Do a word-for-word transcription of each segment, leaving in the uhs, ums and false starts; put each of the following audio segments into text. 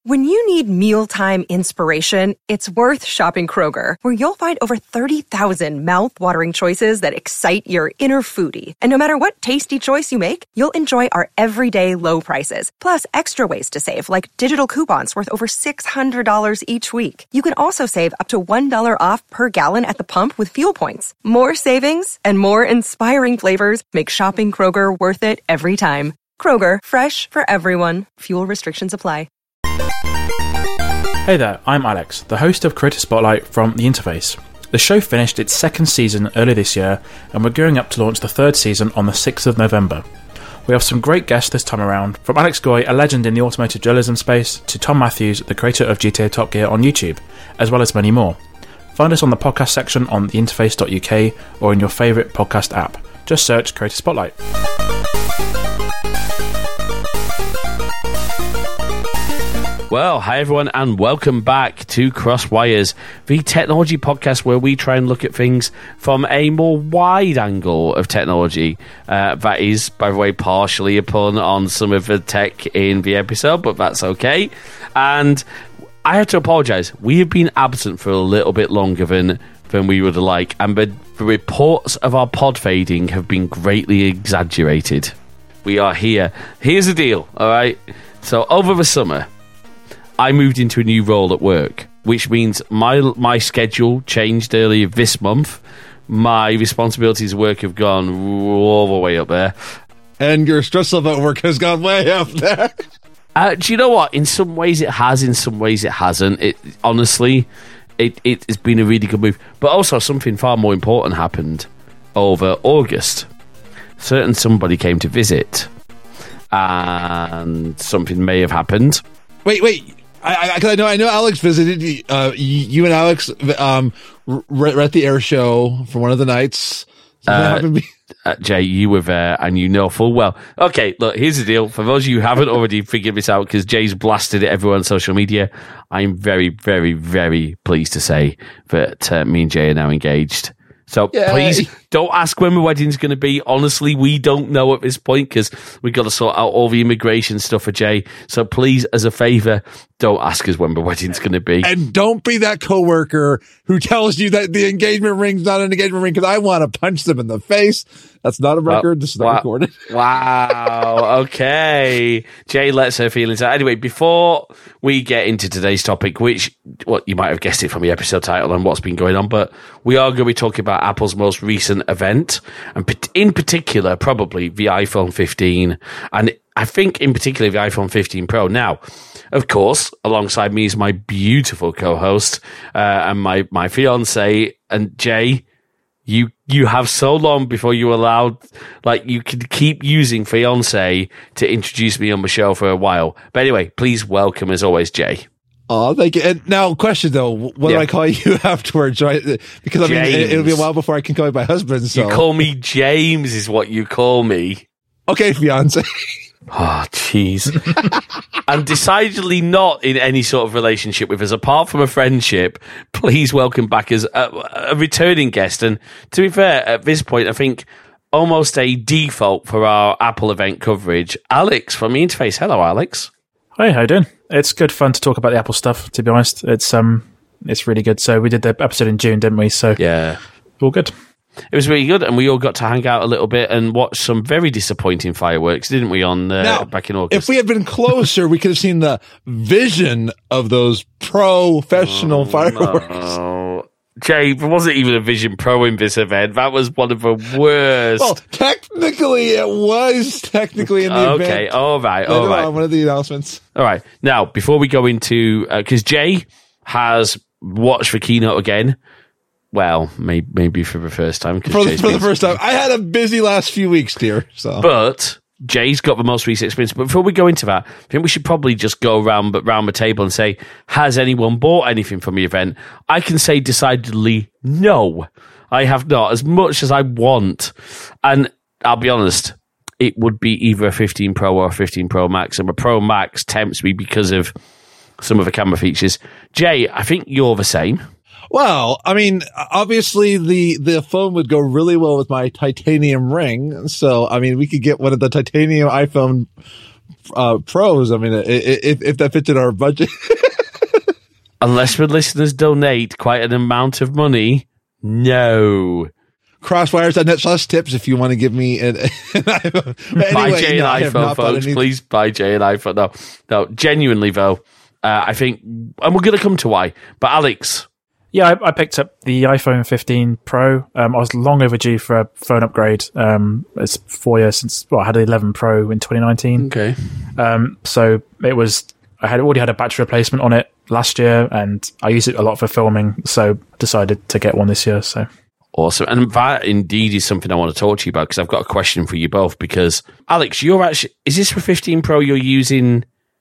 When you need mealtime inspiration, it's worth shopping Kroger, where you'll find over thirty thousand mouth-watering choices that excite your inner foodie. And no matter what tasty choice you make, you'll enjoy our everyday low prices, plus extra ways to save, like digital coupons worth over six hundred dollars each week. You can also save up to one dollar off per gallon at the pump with fuel points. More savings and more inspiring flavors make shopping Kroger worth it every time. Kroger, fresh for everyone. Fuel restrictions apply. Hey there, I'm Alex, the host of Creator Spotlight from The Interface. The show finished its second season earlier this year, and we're gearing up to launch the third season on the sixth of November. We have some great guests this time around, from Alex Goy, a legend in the automotive journalism space, to Tom Matthews, the creator of G T A Top Gear on YouTube, as well as many more. Find us on the podcast section on the interface dot U K or in your favourite podcast app. Just search Creator Spotlight. Well, hi everyone, and welcome back to Crosswires, the technology podcast where we try and look at things from a more wide angle of technology. Uh, that is, by the way, partially a pun on some of the tech in the episode, but that's okay. And I have to apologise. We have been absent for a little bit longer than than we would like, and the, the reports of our pod fading have been greatly exaggerated. We are here. Here's the deal, all right? So over the summer, I moved into a new role at work, which means my my schedule changed earlier this month. My responsibilities at work have gone all the way up there. And your stress level at work has gone way up there. Uh, do you know what? In some ways it has, in some ways it hasn't. It honestly, it, it has been a really good move. But also something far more important happened over August. Certain somebody came to visit, and something may have happened. Wait, wait. I, I, 'cause I know, I know Alex visited, uh, you and Alex, um, were at the air show for one of the nights. Uh, uh, Jay, you were there and you know full well. Okay, look, here's the deal. For those of you who haven't already figured this out, because Jay's blasted it everywhere on social media, I'm very, very, very pleased to say that uh, me and Jay are now engaged. So Yay. Please don't ask when the wedding's going to be. Honestly, we don't know at this point because we've got to sort out all the immigration stuff for Jay. So please, as a favour, don't ask us when the wedding's going to be. And don't be that coworker who tells you that the engagement ring's not an engagement ring, because I want to punch them in the face. That's not a record. Oh, this is not wow. recorded. Wow. Okay. Jay lets her feelings out. Anyway, before we get into today's topic, which, well, you might have guessed it from the episode title and what's been going on, but we are going to be talking about Apple's most recent event, and in particular, probably the iPhone fifteen, and I think in particular the iPhone fifteen Pro. Now, of course, alongside me is my beautiful co-host uh, and my, my fiance, and Jay, you you have so long before you allowed, like, you could keep using fiance to introduce me on the show for a while. But anyway, please welcome, as always, Jay. Oh, thank you. And now, question though, what yeah. do I call you afterwards? Right? Because I mean, it, it'll be a while before I can call you my husband. So. You call me James, is what you call me. Okay, fiance. Oh, jeez. I'm decidedly not in any sort of relationship with us, apart from a friendship. Please welcome back as a, a returning guest. And to be fair, at this point, I think almost a default for our Apple event coverage, Alex from the Interface. Hello, Alex. Hey, how you doing? It's good fun to talk about the Apple stuff, to be honest. It's um, it's really good. So we did the episode in June, didn't we? So yeah, all good. It was really good, and we all got to hang out a little bit and watch some very disappointing fireworks, didn't we, on uh, now, back in August? If we had been closer, we could have seen the vision of those professional oh, fireworks. No. Jay, there wasn't even a Vision Pro in this event. That was one of the worst. Well, technically, it was technically in the okay, event. Okay, all right, all right. On one of the announcements. All right. Now, before we go into... Because uh, Jay has watched the keynote again. Well, maybe, maybe for the first time. For, the, for the first time. I had a busy last few weeks, dear. So. But... Jay's got the most recent experience, but before we go into that, I think we should probably just go around, around the table and say, has anyone bought anything from the event? I can say decidedly no. I have not, as much as I want. And I'll be honest, it would be either a fifteen Pro or a fifteen Pro Max, and the Pro Max tempts me because of some of the camera features. Jay, I think you're the same. Well, I mean, obviously the, the phone would go really well with my titanium ring. So, I mean, we could get one of the titanium iPhone uh, Pros. I mean, if if that fits in our budget. Unless the listeners donate quite an amount of money, no. Crosswires dot net slash tips if you want to give me an, an iPhone. Anyway, buy Jay an no, iPhone, folks. Please buy Jay an iPhone. No, no, genuinely, though, uh, I think, and we're going to come to why. But Alex. Yeah, I, I picked up the iPhone fifteen Pro. Um, I was long overdue for a phone upgrade. Um, it's four years since, well, I had the eleven Pro in twenty nineteen. Okay. Um, so it was, I had already had a battery replacement on it last year, and I use it a lot for filming, so decided to get one this year, so... Awesome. And that indeed is something I want to talk to you about, because I've got a question for you both. Because, Alex, you're actually, is this for fifteen Pro you're using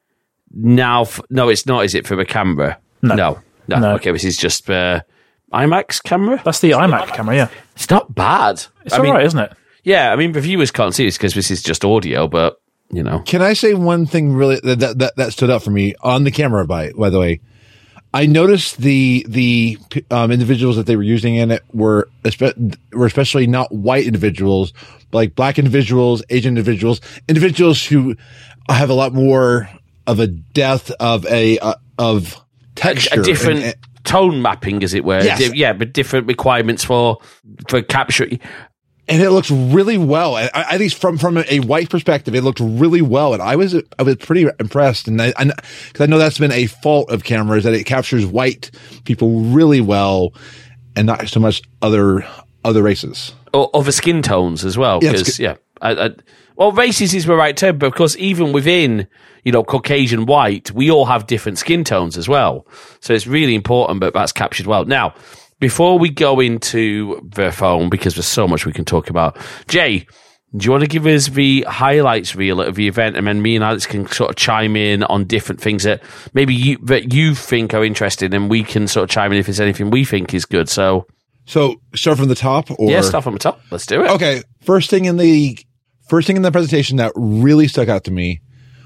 now? For, no, it's not, is it, for the camera? No. No. No. no. Okay, this is just the IMAX camera? That's the iMac camera, yeah. It's not bad. It's I all mean, right, isn't it? Yeah, I mean, the viewers can't see this because this is just audio, but, you know. Can I say one thing really that that, that stood out for me on the camera, by, by the way? I noticed the the um, individuals that they were using in it were espe- were especially not white individuals, but like black individuals, Asian individuals, individuals who have a lot more of a depth of a uh, of texture, a different and, tone mapping, as it were. Yes. Yeah, but different requirements for for capture. And it looks really well. At least from, from a white perspective, it looked really well. And I was, I was pretty impressed. And I, I, cause I know that's been a fault of cameras, that it captures white people really well and not so much other, other races. Or other skin tones as well. Yeah, Cause yeah, I, I, well, races is the right term, but of course, even within, you know, Caucasian white, we all have different skin tones as well. So it's really important that that's captured well. Now, before we go into the phone, because there's so much we can talk about, Jay, do you want to give us the highlights reel of the event, and then me and Alex can sort of chime in on different things that maybe you that you think are interesting, and we can sort of chime in if there's anything we think is good. So, so start from the top, or yeah, start from the top. Let's do it. Okay, first thing in the first thing in the presentation that really stuck out to me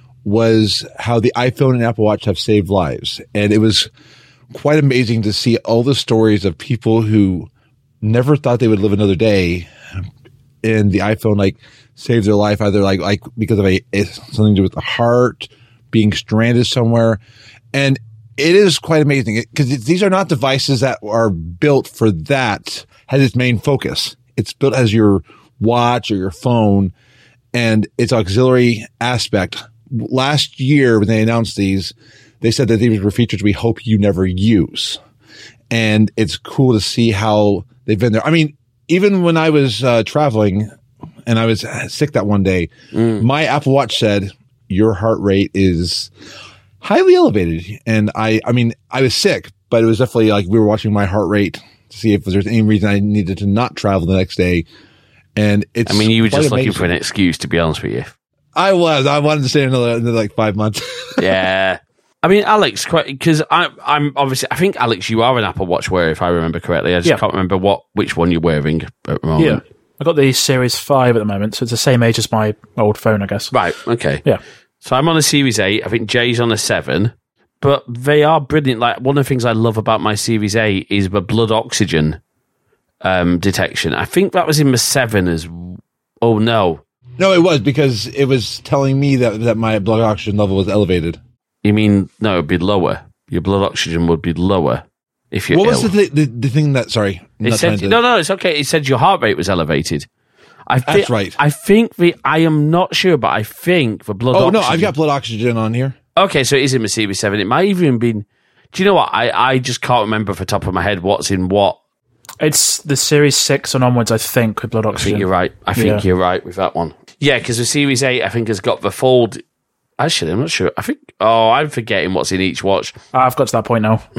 was how the iPhone and Apple Watch have saved lives, and it was quite amazing to see all the stories of people who never thought they would live another day, and the iPhone like saved their life, either like like because of a, a something to do with the heart, being stranded somewhere, and it is quite amazing because these are not devices that are built for that as its main focus. It's built as your watch or your phone, and its auxiliary aspect. Last year when they announced these, they said that these were features we hope you never use. And it's cool to see how they've been there. I mean, even when I was uh, traveling and I was sick that one day, mm. my Apple Watch said, your heart rate is highly elevated. And I, I mean, I was sick, but it was definitely like we were watching my heart rate to see if there's any reason I needed to not travel the next day. And it's, I mean, you were just amazing. Looking for an excuse, to be honest with you. I was. I wanted to stay another, another like five months. Yeah. I mean, Alex, because I'm, I'm obviously, I think, Alex, you are an Apple Watch wearer, if I remember correctly. I just yeah. can't remember what which one you're wearing at the moment. Yeah. I've got the Series five at the moment, so it's the same age as my old phone, I guess. Right, okay. Yeah. So I'm on a Series eight. I think Jay's on a seven. But they are brilliant. Like, one of the things I love about my Series eight is the blood oxygen um, detection. I think that was in the seven as... Oh, no. No, it was, because it was telling me that, that my blood oxygen level was elevated. You mean, no, it would be lower. Your blood oxygen would be lower if you're What ill. was the, th- the the thing that, sorry. It said, to, no, no, it's okay. It said your heart rate was elevated. I thi- That's right. I think the, I am not sure, but I think the blood oh, oxygen. no, I've got blood oxygen on here. Okay, so it is in the Series seven. It might even been, do you know what? I, I just can't remember off the top of my head what's in what. It's the Series six and onwards, I think, with blood I oxygen. think you're right. I think Yeah. you're right with that one. Yeah, because the Series eight, I think, has got the fold. Actually, I'm not sure. I think, oh, I'm forgetting what's in each watch. I've got to that point now.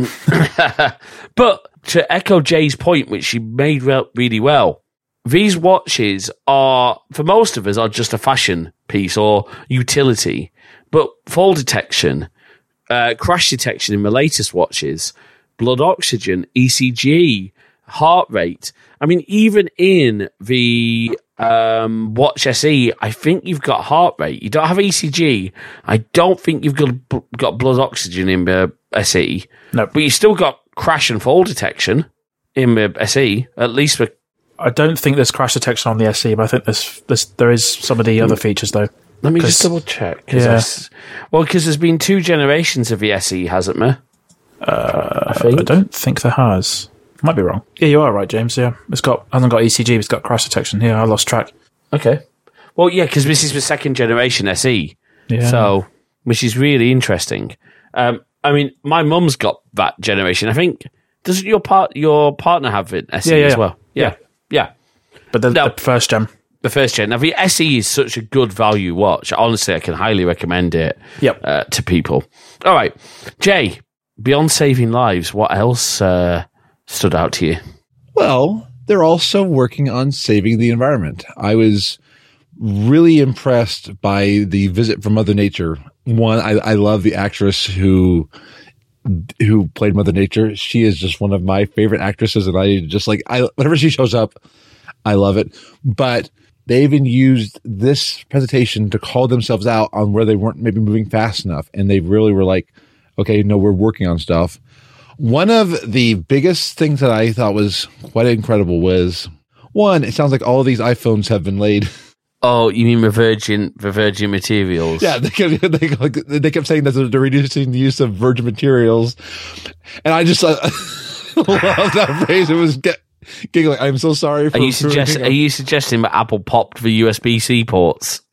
But to echo Jay's point, which she made re- really well, these watches are, for most of us, are just a fashion piece or utility. But fall detection, uh, crash detection in the latest watches, blood oxygen, E C G, heart rate. I mean, even in the um, Watch S E, I think you've got heart rate. You don't have E C G. I don't think you've got got blood oxygen in the S E. No. But you still got crash and fall detection in the S E, at least for... I don't think there's crash detection on the S E, but I think there's, there's there is some of the other features, though. Let me just double check. Cause Yeah. I, well, because there's been two generations of the S E, hasn't there? Uh, I think. I don't think there has. Might be wrong. Yeah, you are right, James. Yeah, it's got hasn't got E C G. It's got crash detection. Yeah, I lost track. Okay. Well, yeah, because this is the second generation S E. Yeah. So, which is really interesting. Um, I mean, my mum's got that generation. I think doesn't your part your partner have it S E Yeah, yeah, as yeah. well? Yeah, yeah. But the, No. the first gen. The first gen. Now, the S E is such a good value watch. Honestly, I can highly recommend it. Yep. Uh, to people. All right, Jay. Beyond saving lives, what else uh, stood out to you? Well, they're also working on saving the environment. I was really impressed by the visit from Mother Nature. One, I, I love the actress who who played Mother Nature. She is just one of my favorite actresses, and I just like I whenever she shows up, I love it. But they even used this presentation to call themselves out on where they weren't maybe moving fast enough, and they really were like, okay, no, we're working on stuff. One of the biggest things that I thought was quite incredible was, one, it sounds like all of these iPhones have been laid. Oh, you mean the virgin, the virgin materials? Yeah, they kept, they, like, they kept saying that they're reducing the use of virgin materials. And I just uh, love that phrase. It was get, giggling. I'm so sorry for Are you, suggest, are you suggesting that Apple popped the U S B C ports?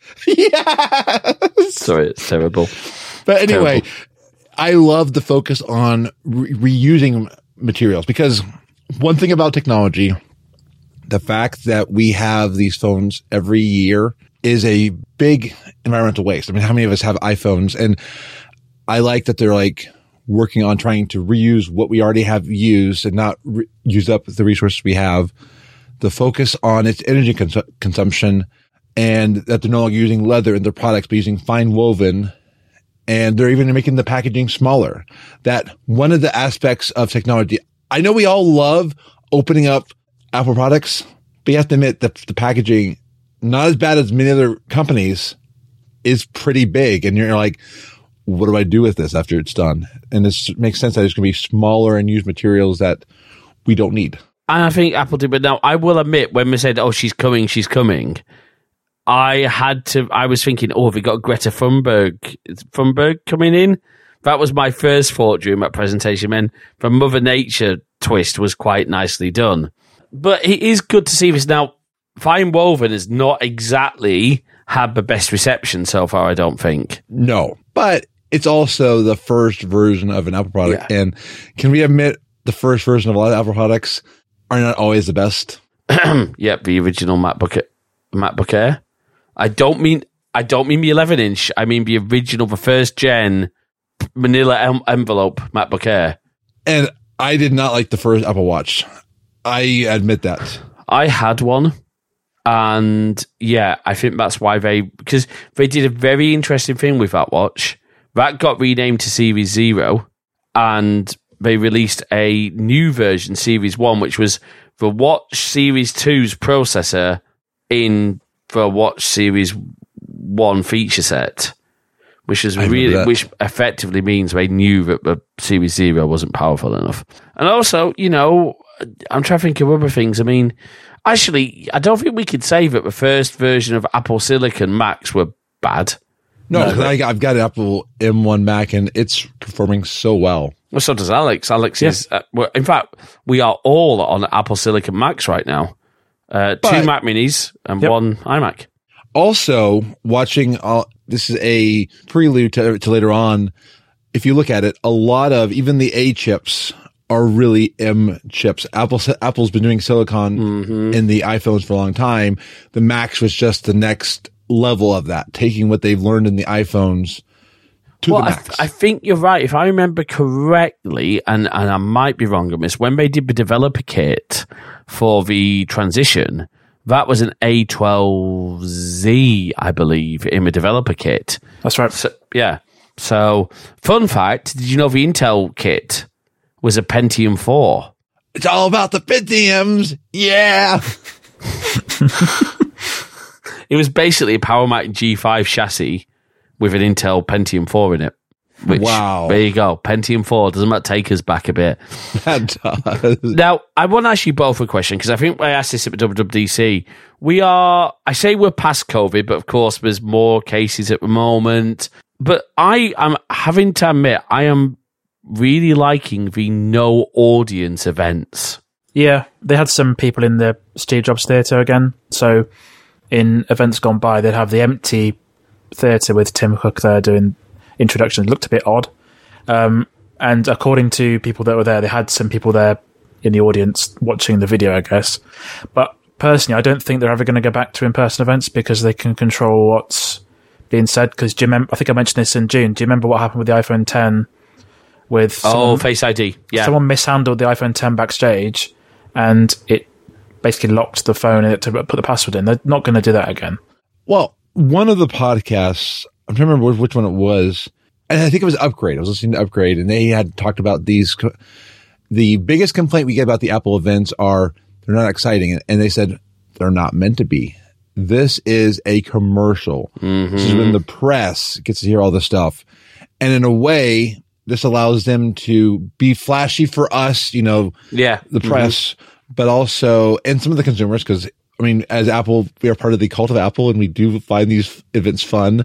Yes! Sorry, it's terrible. But anyway, Terrible. I love the focus on re- reusing materials, because one thing about technology, the fact that we have these phones every year is a big environmental waste. I mean, how many of us have iPhones? And I like that they're like working on trying to reuse what we already have used and not re- use up the resources we have. The focus on its energy cons- consumption, and that they're no longer using leather in their products, but using fine woven. And they're even making the packaging smaller. That one of the aspects of technology, I know we all love opening up Apple products, but you have to admit that the packaging, not as bad as many other companies, is pretty big. And you're like, what do I do with this after it's done? And this makes sense that it's going to be smaller and use materials that we don't need. And I think Apple did, but now I will admit, when we said, oh, she's coming, she's coming, I had to, I was thinking, oh, have we got Greta Thunberg, Thunberg coming in? That was my first thought during that presentation. And the Mother Nature twist was quite nicely done. But it is good to see this. Now, Fine Woven has not exactly had the best reception so far, I don't think. No, but it's also the first version of an Apple product. Yeah. And can we admit the first version of a lot of Apple products are not always the best? Yep, the original MacBook, MacBook Air. I don't mean I don't mean the eleven inch. I mean the original, the first gen Manila em- envelope MacBook Air. And I did not like the first Apple Watch. I admit that. I had one, and yeah, I think that's why they, because they did a very interesting thing with that watch. That got renamed to Series Zero, and they released a new version, Series One, which was the Watch Series Two's processor in the Watch Series One feature set, which is I remember really, that. which effectively means they knew that the Series Zero wasn't powerful enough. And also, you know, I'm trying to think of other things. I mean, actually, I don't think we could say that the first version of Apple Silicon Macs were bad. No, No, 'cause I, I've got an Apple M one Mac and it's performing so well. Well, so does Alex. Alex is, uh, well, in fact, we are all on Apple Silicon Macs right now. Uh, two But- Mac Minis and Yep. one iMac. Also, watching, uh, this is a prelude to, to later on. If you look at it, a lot of even the A chips are really M chips. Apple, Apple's been doing silicon in the iPhones for a long time. The Macs was just the next level of that, taking what they've learned in the iPhones to Well, the I, Macs. th- I think you're right. If I remember correctly, and, and I might be wrong on this, when they did the developer kit for the transition, that was an A twelve Z, I believe, in the developer kit. That's right. So, yeah. So, fun fact, did you know the Intel kit was a Pentium four? It's all about the Pentiums. Yeah. It was basically a PowerMac G five chassis with an Intel Pentium four in it. Which, wow. There you go. Pentium four. Doesn't that take us back a bit? That does. Now, I want to ask you both a question, because I think I asked this at W W D C. We are, I say we're past COVID, but of course there's more cases at the moment. But I am having to admit, I am really liking the no audience events. Yeah, they had some people in the Steve Jobs Theatre again. So in events gone by, they'd have the empty theatre with Tim Cook there doing introductions. It looked a bit odd. Um, and according to people that were there, they had some people there in the audience watching the video, I guess. But personally, I don't think they're ever going to go back to in-person events because they can control what's being said. Because do you remember, I think I mentioned this in June. Do you remember what happened with the iPhone ten? With oh, someone, Face I D. Yeah, someone mishandled the iPhone ten backstage, and it basically locked the phone in it to put the password in. They're not going to do that again. Well, one of the podcasts, I'm trying to remember which one it was, and I think it was Upgrade. I was listening to Upgrade, and they had talked about these. The biggest complaint we get about the Apple events are they're not exciting, and they said they're not meant to be. This is a commercial. Mm-hmm. This is when the press gets to hear all this stuff, and in a way, this allows them to be flashy for us, you know, yeah, the press, mm-hmm. but also, and some of the consumers, because, I mean, as Apple, we are part of the cult of Apple, and we do find these events fun,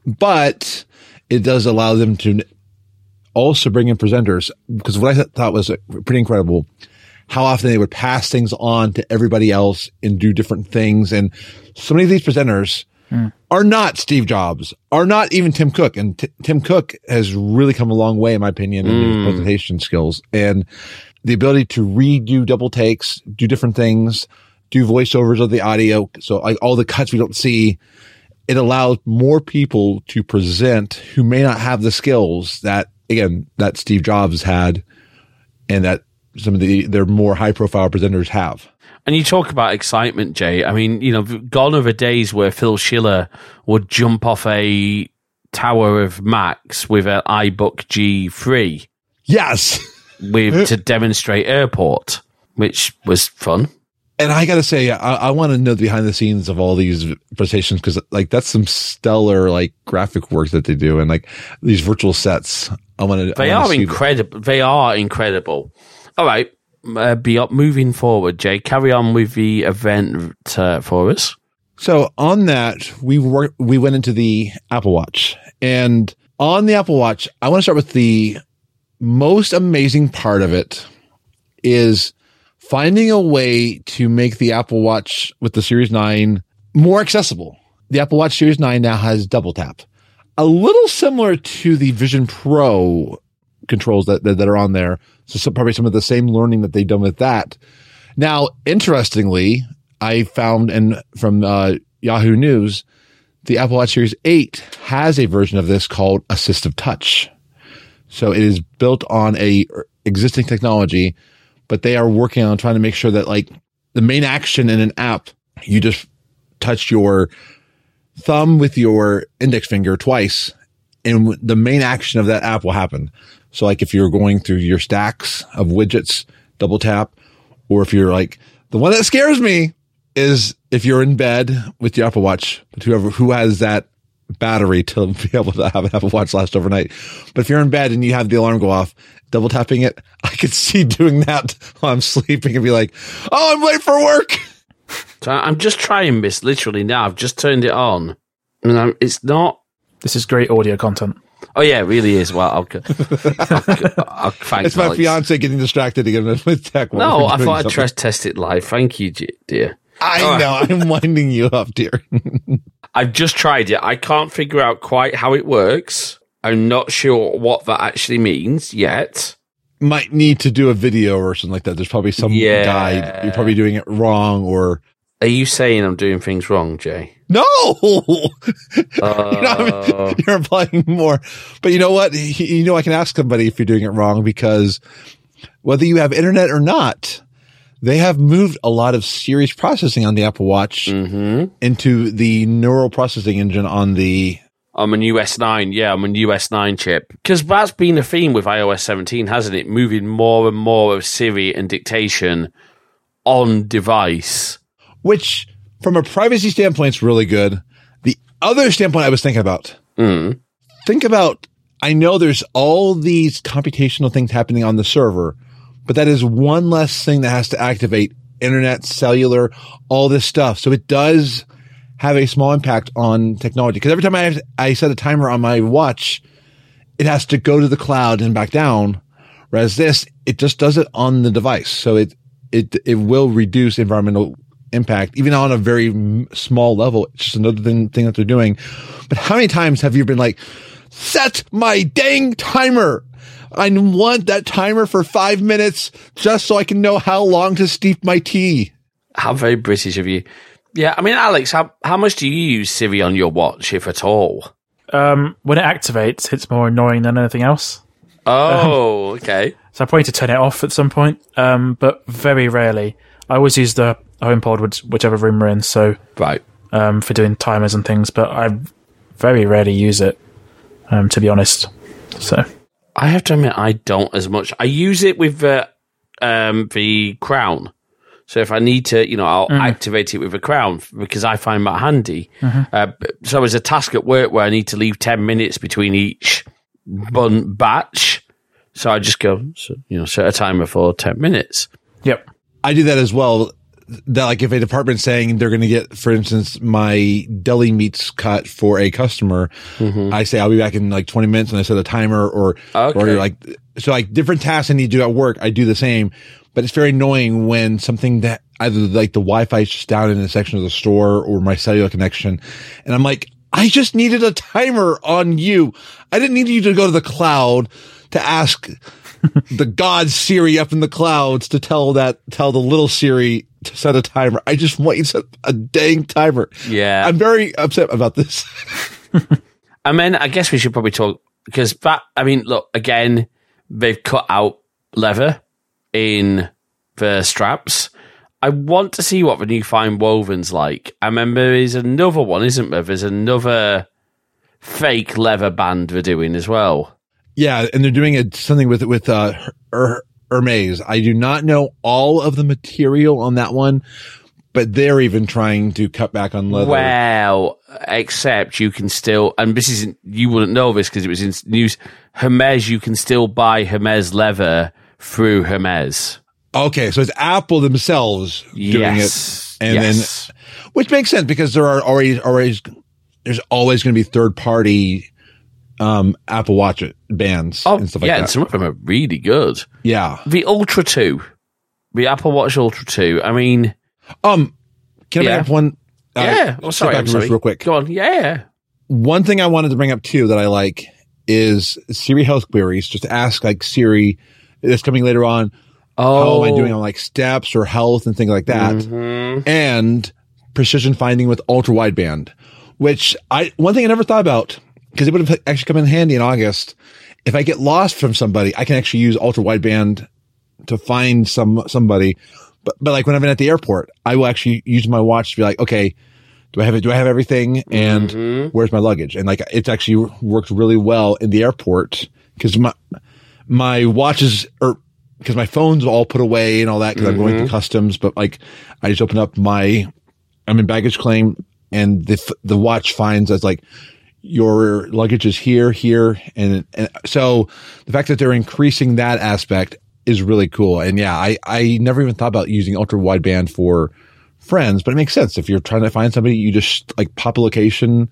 but it does allow them to also bring in presenters, because what I thought was pretty incredible, how often they would pass things on to everybody else and do different things. And so many of these presenters Mm. are not Steve Jobs, are not even Tim Cook. And T- Tim Cook has really come a long way, in my opinion, in mm. his presentation skills and the ability to redo double takes, do different things, do voiceovers of the audio. So like all the cuts we don't see, it allows more people to present who may not have the skills that, again, that Steve Jobs had and that some of the their more high profile presenters have. And you talk about excitement, Jay. I mean, you know, gone are the days where Phil Schiller would jump off a tower of Macs with an iBook G three. Yes. with to demonstrate Airport, which was fun. And I got to say, I, I want to know the behind the scenes of all these presentations because, like, that's some stellar, like, graphic work that they do, and like these virtual sets. I want to. They are incredible. They are incredible. All right. Uh, be up, moving forward, Jay, carry on with the event uh, for us. So on that, we were, we went into the Apple Watch, and on the Apple Watch, I want to start with the most amazing part of it is finding a way to make the Apple Watch with the Series nine more accessible. The Apple Watch Series nine now has double tap, a little similar to the Vision Pro controls that, that, that are on there. So some, probably some of the same learning that they've done with that. Now, interestingly, I found and from uh, Yahoo News, the Apple Watch Series eight has a version of this called Assistive Touch. So it is built on a existing technology, but they are working on trying to make sure that like the main action in an app, you just touch your thumb with your index finger twice, and the main action of that app will happen. So like if you're going through your stacks of widgets, double tap, or if you're like, the one that scares me is if you're in bed with your Apple Watch, but whoever, who has that battery to be able to have an Apple Watch last overnight. But if you're in bed and you have the alarm go off, double tapping it, I could see doing that while I'm sleeping and be like, oh, I'm late for work. So I'm just trying this literally now. I've just turned it on and I'm, it's not. This is great audio content. Oh yeah, it really is. Well, I'll, I'll, I'll thank It's my Alex. fiance getting distracted again with tech. No, I thought I'd test test it live. Thank you, dear. I All know. right. I'm winding you up, dear. I've just tried it. I can't figure out quite how it works. I'm not sure what that actually means yet. Might need to do a video or something like that. There's probably some Yeah. guide. You're probably doing it wrong or. Are you saying I'm doing things wrong, Jay? No! Uh, you know, you're implying more. But you know what? You know, I can ask somebody if you're doing it wrong because whether you have internet or not, they have moved a lot of Siri's processing on the Apple Watch mm-hmm. into the neural processing engine on the. I'm an U S nine. Yeah, I'm an U S nine chip. Because that's been a theme with i O S seventeen, hasn't it? Moving more and more of Siri and dictation on device. Which, from a privacy standpoint, is really good. The other standpoint I was thinking about, Mm. think about I know there's all these computational things happening on the server, but that is one less thing that has to activate internet, cellular, all this stuff. So it does have a small impact on technology. Because every time I, I set a timer on my watch, it has to go to the cloud and back down. Whereas this, it just does it on the device. So it, it, it will reduce environmental impact, even on a very small level. It's just another thing, thing that they're doing. But how many times have you been like, set my dang timer? I want that timer for five minutes just so I can know how long to steep my tea. How very British of you. Yeah, I mean, Alex, how, how much do you use Siri on your watch, if at all? Um, when it activates, it's more annoying than anything else. Oh, um, okay. So I probably need to turn it off at some point, um, but very rarely. I always use the HomePod, which, whichever room we're in, so right, um, for doing timers and things, but I very rarely use it, um, to be honest. So I have to admit, I don't as much. I use it with the, um, the Crown. So if I need to, you know, I'll mm. activate it with a Crown because I find that handy. Mm-hmm. Uh, so there's a task at work where I need to leave ten minutes between each bun batch. So I just go, you know, set a timer for ten minutes. Yep. I do that as well. That like if a department's saying they're going to get, for instance, my deli meats cut for a customer, mm-hmm. I say I'll be back in like twenty minutes and I set a timer or, okay. or like, so like different tasks I need to do at work, I do the same. But it's very annoying when something that either like the Wi-Fi is just down in a section of the store or my cellular connection. And I'm like, I just needed a timer on you. I didn't need you to go to the cloud to ask the God Siri up in the clouds to tell that, tell the little Siri to set a timer. I just want you to set a dang timer. Yeah. I'm very upset about this. I mean, I guess we should probably talk because that, I mean, look, again, they've cut out leather in the straps. I want to see what the new fine woven's like. I remember there's another one, isn't there? There's another fake leather band they're doing as well. Yeah, and they're doing a, something with with uh, Her- Hermes. I do not know all of the material on that one, but they're even trying to cut back on leather. Well, except you can still, and this isn't, you wouldn't know this because it was in news, Hermes, you can still buy Hermes leather through Hermes. Okay, so it's Apple themselves doing yes. it, and yes. then, which makes sense because there are already always there's always going to be third party um, Apple Watch bands oh, and stuff like yeah, that. And some of them are really good. Yeah, the Ultra two, the Apple Watch Ultra two. I mean, um, can I yeah. bring up one? Uh, yeah, oh, sorry, I'm sorry. real quick. Go on, yeah. One thing I wanted to bring up too that I like is Siri health queries. Just ask like Siri. It's coming later on. Oh. How am I doing on like steps or health and things like that? Mm-hmm. And precision finding with ultra wideband, which I, one thing I never thought about because it would have actually come in handy in August. If I get lost from somebody, I can actually use ultra wideband to find some, somebody. But, but like when I'm at the airport, I will actually use my watch to be like, okay, do I have it? Do I have everything? And mm-hmm. where's my luggage? And like, it's actually worked really well in the airport because my, my watches are, because my phone's all put away and all that because mm-hmm. I'm going through customs, but like I just open up my, I'm in baggage claim and the, the watch finds as like your luggage is here, here. And, and so the fact that they're increasing that aspect is really cool. And yeah, I, I never even thought about using ultra wideband for friends, but it makes sense. If you're trying to find somebody, you just like pop a location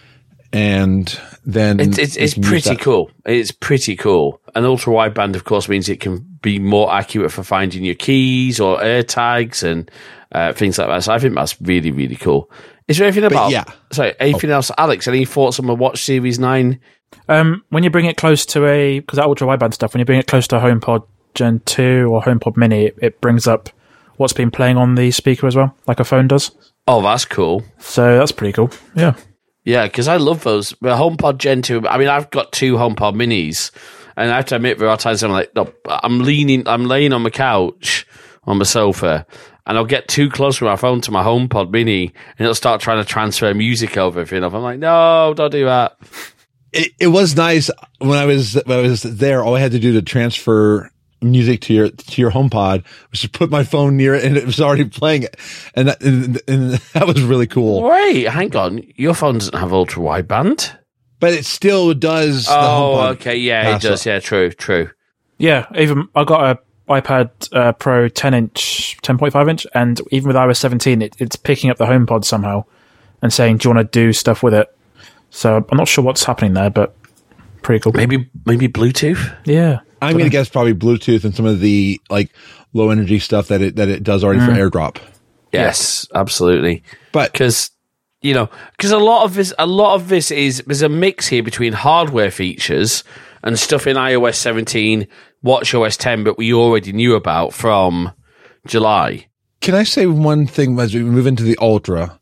and then it's it's, it's pretty cool. It's pretty cool. An ultra wideband, of course, means it can be more accurate for finding your keys or air tags and uh, things like that. So I think that's really, really cool. Is there anything about? But yeah. Sorry, anything oh. else, Alex? Any thoughts on the Watch Series nine? Um, when you bring it close to a because that ultra wideband stuff, when you bring it close to a HomePod Gen two or HomePod Mini, it, it brings up what's been playing on the speaker as well, like a phone does. Oh, that's cool. So that's pretty cool. Yeah. Yeah, because I love those. The HomePod Gen two, I mean, I've got two HomePod Minis, and I have to admit, there are times I'm like, no, I'm leaning, I'm laying on my couch, on the sofa, and I'll get too close with my phone to my HomePod Mini, and it'll start trying to transfer music over everything. I'm like, no, don't do that. It, it was nice when I was when I was there. All I had to do to transfer music to your to your HomePod was to put my phone near it and it was already playing it, and that, and, and that was really cool. Wait, hang on, your phone doesn't have ultra wideband, but it still does. Oh, the HomePod okay, yeah, it does. up. Yeah, true, true. Yeah, even I got a iPad uh, Pro ten inch, ten point five inch, and even with iOS seventeen, it, it's picking up the HomePod somehow and saying, "Do you want to do stuff with it?" So I'm not sure what's happening there, but pretty cool. Maybe, maybe Bluetooth. Yeah, I'm going to guess probably Bluetooth and some of the like low energy stuff that it that it does already mm. for AirDrop. Yes, absolutely. But because you know, because a lot of this, a lot of this is there's a mix here between hardware features and stuff in iOS seventeen, WatchOS ten, but we already knew about from July. Can I say one thing as we move into the Ultra?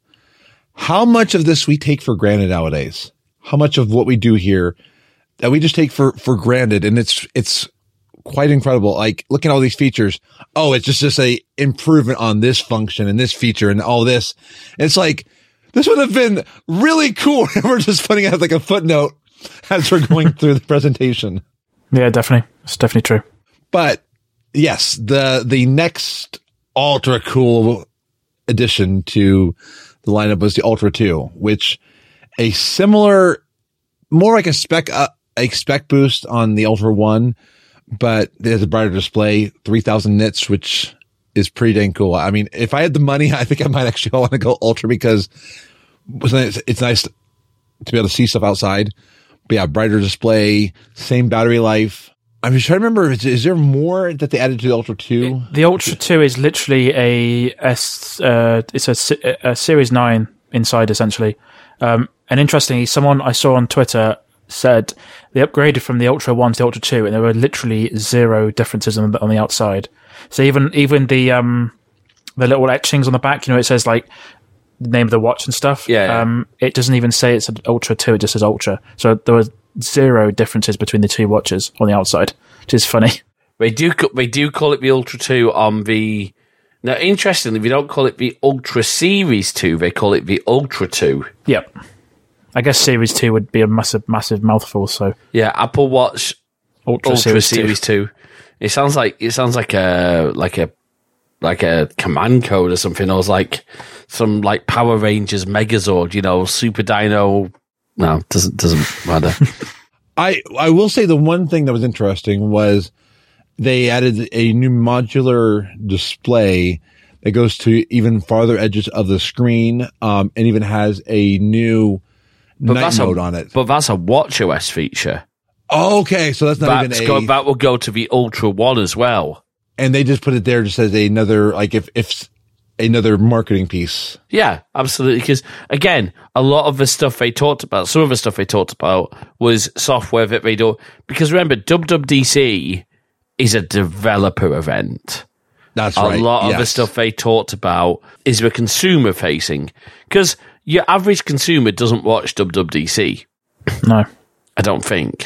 How much of this we take for granted nowadays? How much of what we do here that we just take for, for granted? And it's, it's quite incredible. Like looking at all these features. Oh, it's just, just a improvement on this function and this feature and all this. It's like, this would have been really cool. And we're just putting out like a footnote as we're going through the presentation. Yeah, definitely. It's definitely true. But yes, the, the next ultra cool addition to the lineup was the Ultra two, which a similar, more like a spec, uh, a spec boost on the Ultra one, but it has a brighter display, three thousand nits, which is pretty dang cool. I mean, if I had the money, I think I might actually want to go Ultra because it's, it's nice to be able to see stuff outside. But yeah, brighter display, same battery life. I'm just trying to remember, is, is there more that they added to the Ultra two? The Ultra two is literally a, S, uh, it's a, a Series nine inside, essentially. Um, and interestingly, someone I saw on Twitter said they upgraded from the Ultra one to the Ultra two, and there were literally zero differences on the, on the outside. So even even the um, the little etchings on the back, you know, it says like the name of the watch and stuff. Yeah, yeah. Um, it doesn't even say it's an Ultra two; it just says Ultra. So there were zero differences between the two watches on the outside, which is funny. They do they do call it the Ultra two on the. Now, interestingly, they don't call it the Ultra Series two; they call it the Ultra two. Yep. I guess Series two would be a massive, massive mouthful. So yeah, Apple Watch Ultra, Ultra Series, Series two. two. It sounds like it sounds like a like a like a command code or something, or like some like Power Rangers Megazord, you know, Super Dino. No, doesn't doesn't matter. I I will say the one thing that was interesting was they added a new modular display that goes to even farther edges of the screen, um, and even has a new but night mode a, on it. But that's a WatchOS feature. Okay, so that's not That's even go, a... that will go to the Ultra one as well. And they just put it there just as another, like, if, if another marketing piece. Yeah, absolutely. Because, again, a lot of the stuff they talked about, some of the stuff they talked about was software that they do. Because remember, W W D C is a developer event. That's a right. A lot yes. of the stuff they talked about is the consumer facing. Because your average consumer doesn't watch W W D C. No. I don't think.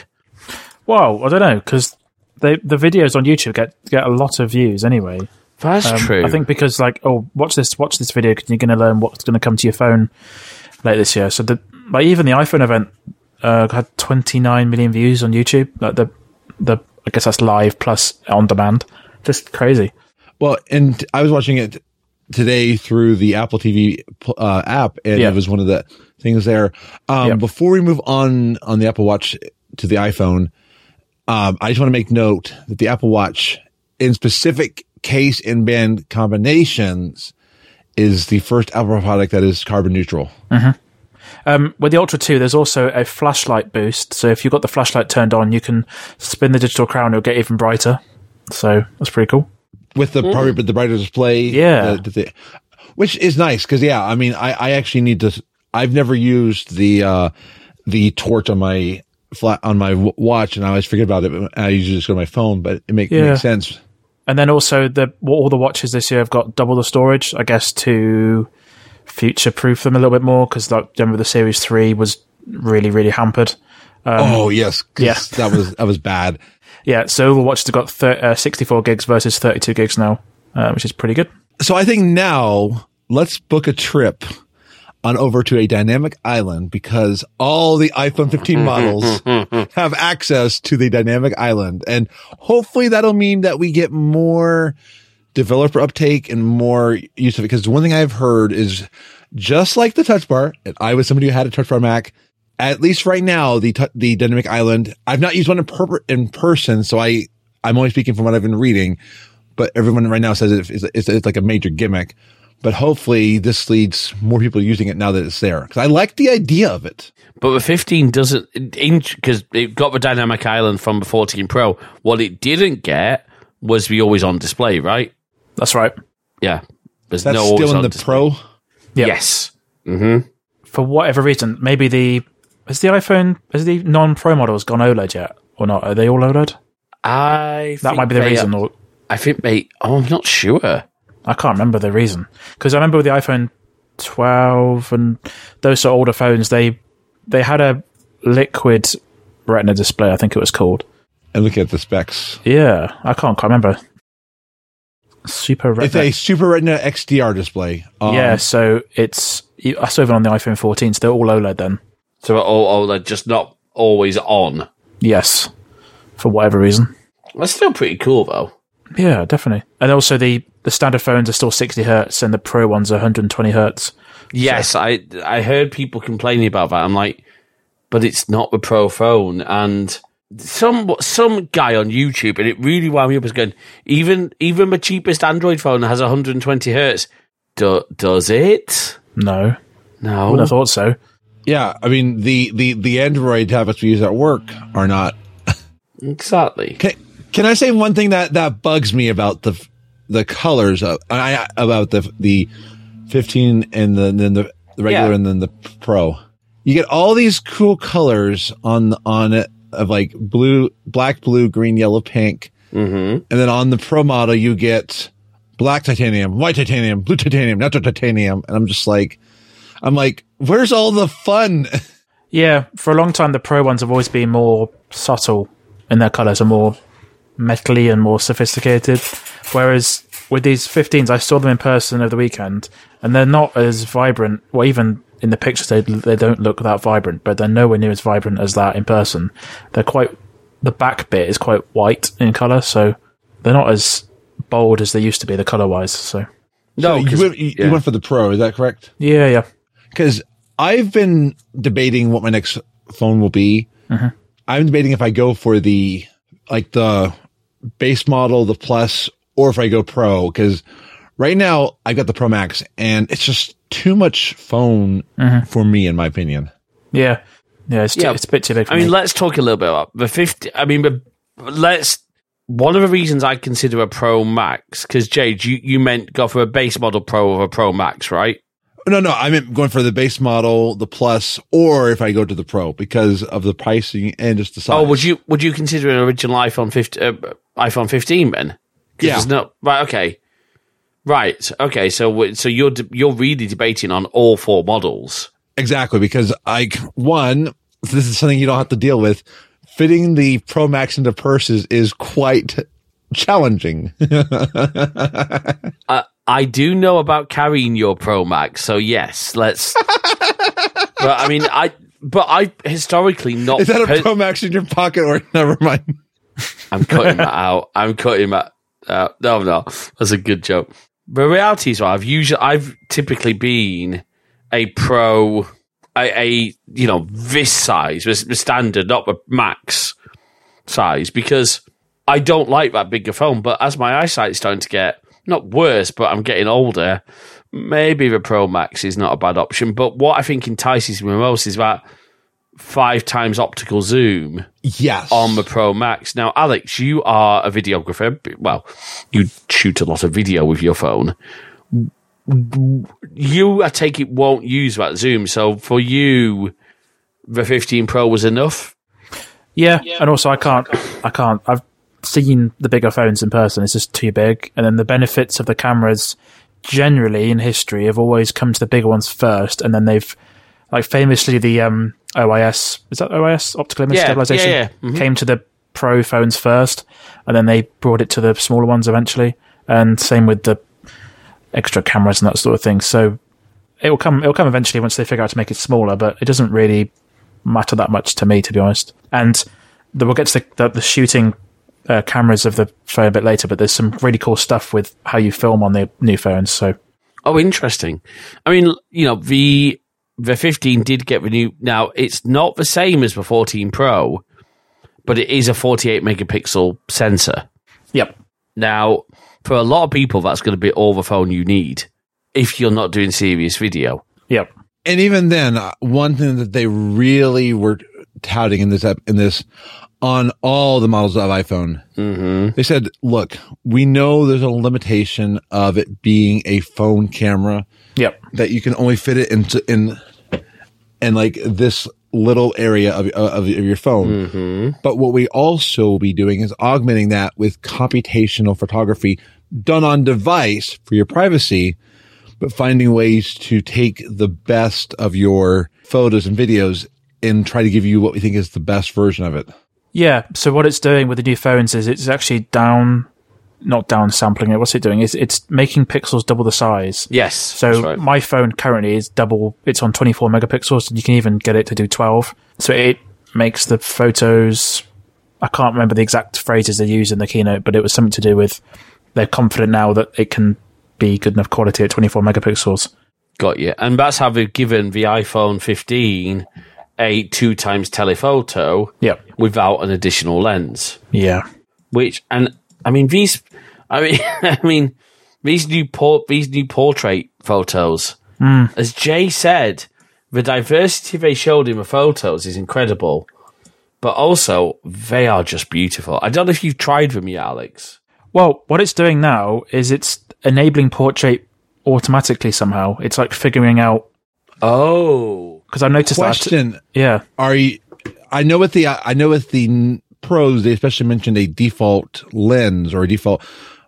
Well, I don't know, because the videos on YouTube get get a lot of views anyway. That's um, true. I think because, like, oh, watch this watch this video because you're going to learn what's going to come to your phone later this year. So, the, like, even the iPhone event uh, had twenty-nine million views on YouTube. Like the the I guess that's live plus on demand. Just crazy. Well, and I was watching it today through the Apple T V uh, app, and yeah. it was one of the things there. Um, yep. Before we move on on the Apple Watch to the iPhone, um, I just want to make note that the Apple Watch, in specific case and band combinations, is the first Apple product that is carbon neutral. Mm-hmm. Um, with the Ultra two, there's also a flashlight boost. So if you've got the flashlight turned on, you can spin the digital crown; it'll get even brighter. So that's pretty cool. With the probably the brighter display, yeah, the, the, which is nice because yeah, I mean, I, I actually need to. I've never used the uh, the torch on my flat on my w- watch, and I always forget about it. But I usually just go to my phone, but it make, yeah. makes sense. And then also the all the watches this year have got double the storage, I guess, to future proof them a little bit more because like remember the Series three was really really hampered. Um, oh yes, yeah, that was that was bad. Yeah, so all the watches have got thir- uh, sixty-four gigs versus thirty-two gigs now, uh, which is pretty good. So I think now let's book a trip on over to a dynamic island because all the iPhone fifteen models have access to the dynamic island. And hopefully that'll mean that we get more developer uptake and more use of it. Because one thing I've heard is just like the Touch Bar, and I was somebody who had a Touch Bar Mac, at least right now, the t- the Dynamic Island, I've not used one in, per- in person, so I, I'm only speaking from what I've been reading, but everyone right now says it's, it's, it's like a major gimmick. But hopefully this leads more people using it now that it's there. Because I like the idea of it. But the fifteen doesn't, because it got the Dynamic Island from the fourteen Pro. What it didn't get was the always on display, right? That's right. Yeah. There's That's no still always in on the display. Pro? Yep. Yes. Mm-hmm. For whatever reason, maybe the has the iPhone has the non-Pro models gone OLED yet or not? Are they all OLED? I That think might be the they reason. Are, Or I think they. Oh, I'm not sure. I can't remember the reason because I remember with the iPhone twelve and those sort of older phones, they they had a liquid Retina display. I think it was called. And look at the specs. Yeah, I can't quite remember. Super Retina. It's a Super Retina X D R display. Um, yeah, so it's I saw even on the iPhone fourteen. They're all OLED then. So, oh, oh, they're just not always on. Yes, for whatever reason. That's still pretty cool, though. Yeah, definitely. And also the, the standard phones are still sixty hertz and the Pro ones are one hundred twenty hertz. Yes, so. I I heard people complaining about that. I'm like, but it's not the Pro phone. And some some guy on YouTube, and it really wound me up, is going, even even the cheapest Android phone has one hundred twenty hertz. Do, does it? No. No. I wouldn't have thought so. Yeah, I mean, the, the, the Android tablets we use at work are not. Exactly. Can, can I say one thing that, that bugs me about the the colors of I, about the the fifteen and the, then the, the regular Yeah. and then the Pro? You get all these cool colors on on it of like blue, black, blue, green, yellow, pink, Mm-hmm. and then on the Pro model you get black titanium, white titanium, blue titanium, natural titanium, and I'm just like, I'm like, where's all the fun? Yeah, for a long time the Pro ones have always been more subtle in their colours, are more metally and more sophisticated. Whereas with these fifteens, I saw them in person over the weekend, and they're not as vibrant. Well, even in the pictures, they they don't look that vibrant, but they're nowhere near as vibrant as that in person. They're quite. The back bit is quite white in colour, so they're not as bold as they used to be, the colour wise. So No, So you, 'cause- went, you, yeah. you went for the Pro, is that correct? yeah, yeah. Because I've been debating what my next phone will be. Mm-hmm. I'm debating if I go for the like the base model, the Plus, or if I go Pro. Because right now I got the Pro Max, and it's just too much phone Mm-hmm. for me, in my opinion. Yeah, yeah, it's, too, Yeah. it's a bit too big for I mean, me. let's talk a little bit about the fifty. I mean, the, let's. One of the reasons I consider a Pro Max, because Jade, you, you meant go for a base model Pro or a Pro Max, right? No, no, I meant going for the base model, the Plus, or if I go to the Pro because of the pricing and just the size. Oh, would you would you consider an original iPhone fifteen, uh, iPhone fifteen then? 'Cause Yeah. there's no, right. Okay. Right. Okay. So w- so you're de- you're really debating on all four models. Exactly, because I one, this is something you don't have to deal with. Fitting the Pro Max into purses is quite challenging. Uh, I do know about carrying your Pro Max, so yes, let's. But I mean, I but I historically not. Is that a per- Pro Max in your pocket or never mind? I'm cutting that out. I'm cutting that out. No, no, that's a good joke. The reality is, I've usually, I've typically been a pro, a, a you know, this size, the the standard, not the max size, because I don't like that bigger phone. But as my eyesight is starting to get not worse, but I'm getting older, maybe the Pro Max is not a bad option. But what I think entices me most is that five times optical zoom Yes. on the Pro Max. Now, Alex, you are a videographer. Well, you shoot a lot of video with your phone. You, I take it, won't use that zoom. So for you, the fifteen Pro was enough? Yeah, and also I can't, I can't. I've seen the bigger phones in person. It's just too big, and then the benefits of the cameras, generally in history, have always come to the bigger ones first, and then they've, like famously, the um, O I S is that O I S optical image Yeah, stabilization yeah, yeah. Mhm. came to the Pro phones first, and then they brought it to the smaller ones eventually, and same with the extra cameras and that sort of thing. So it will come, it will come eventually once they figure out to make it smaller, but it doesn't really matter that much to me, to be honest. And the, we'll get to the, the, the shooting uh, cameras of the phone a bit later, but there's some really cool stuff with how you film on the new phones. So Oh, interesting. I mean, you know, the the fifteen did get renewed. Now, it's not the same as the fourteen Pro, but it is a forty-eight megapixel sensor. Yep. Now, for a lot of people, that's going to be all the phone you need if you're not doing serious video. Yep. And even then, uh, one thing that they really were touting in this ep- in this on all the models of iPhone, Mm-hmm. they said, "Look, we know there's a limitation of it being a phone camera Yep. that you can only fit it into in in like this little area of of, of your phone. Mm-hmm. But what we also will be doing is augmenting that with computational photography done on device for your privacy." But finding ways to take the best of your photos and videos and try to give you what we think is the best version of it. Yeah, so what it's doing with the new phones is it's actually down, not down sampling it, what's it doing? It's, it's making pixels double the size. Yes. So that's right. my phone currently is double, it's on twenty-four megapixels, and you can even get it to do twelve. So it makes the photos, I can't remember the exact phrases they use in the keynote, but it was something to do with they're confident now that it can be good enough quality at twenty-four megapixels. Got you. And that's how they've given the iPhone fifteen a two times telephoto Yep. without an additional lens. Yeah. Which, and I mean, these, I mean, I mean, these new port, these new portrait photos, Mm. as Jay said, the diversity they showed in the photos is incredible, but also they are just beautiful. I don't know if you've tried them yet, Alex. Well, what it's doing now is it's enabling portrait automatically somehow. It's like figuring out, Oh, because I noticed Question: that. Yeah. Are you? I know with the I know with the Pros, they especially mentioned a default lens or a default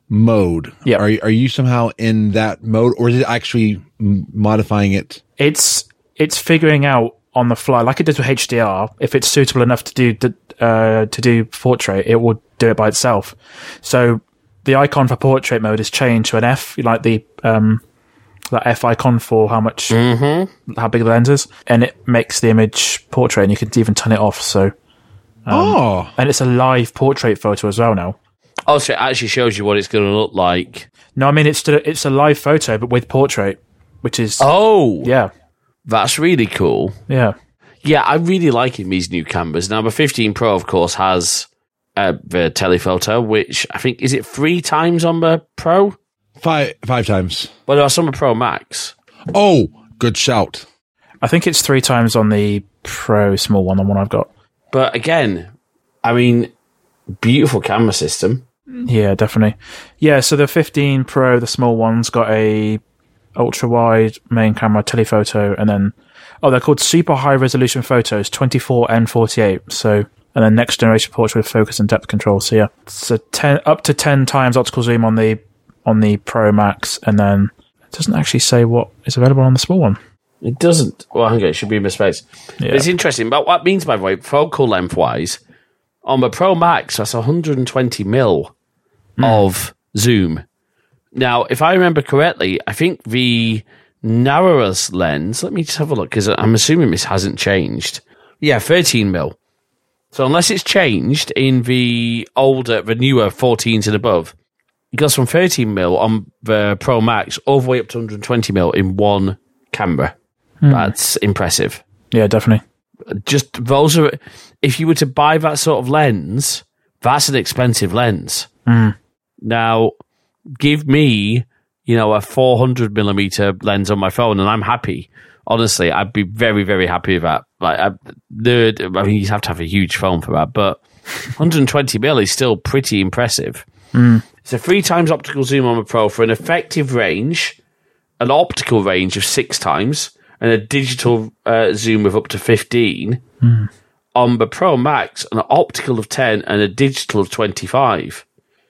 mode. Yeah. Are are you somehow in that mode, or is it actually m- modifying it? It's it's figuring out on the fly, like it does with H D R. If it's suitable enough to do d- uh, to do portrait, it will do it by itself. So the icon for portrait mode is changed to an F, like the um, that F icon for how much mm-hmm. how big the lens is, and it makes the image portrait, and you can even turn it off. So um, oh, and it's a live portrait photo as well now. Oh, so it actually shows you what it's going to look like. No, I mean it's still, it's a live photo, but with portrait, which is Oh, yeah, that's really cool. yeah. Yeah, I'm really liking these new cameras. Now, the fifteen Pro, of course, has uh, the telephoto, which I think, is it three times on the Pro? five five times. Well, that's on the Pro Max. Oh, good shout. I think it's three times on the Pro small one, the one I've got. But again, I mean, beautiful camera system. Yeah, definitely. Yeah, so the fifteen Pro, the small one's got a ultra wide main camera, telephoto, and then oh, they're called super high resolution photos, twenty-four and forty-eight. So and then next generation portrait with focus and depth control. So yeah, so ten up to ten times optical zoom on the on the Pro Max, and then it doesn't actually say what is available on the small one. It doesn't. Well, hang on, it should be in the space. Yeah. It's interesting. But what it means, by the way, focal length wise, on the Pro Max, that's one hundred twenty mil mm. of zoom. Now, if I remember correctly, I think the narrowest lens, let me just have a look, because I'm assuming this hasn't changed. Yeah, thirteen mil. So unless it's changed in the older, the newer fourteens and above, it goes from thirteen mil on the Pro Max all the way up to one hundred twenty mil in one camera. Hmm. That's impressive. Yeah, definitely. Just those are, if you were to buy that sort of lens, that's an expensive lens. Hmm. Now, give me, you know, a four hundred millimeter lens on my phone, and I'm happy. Honestly, I'd be very, very happy with that. Like, I, the, I mean, you have to have a huge phone for that, but one hundred twenty mil is still pretty impressive. Mm. It's a three times optical zoom on the Pro for an effective range, an optical range of six times, and a digital uh, zoom of up to fifteen. Mm. On the Pro Max, an optical of ten and a digital of twenty-five.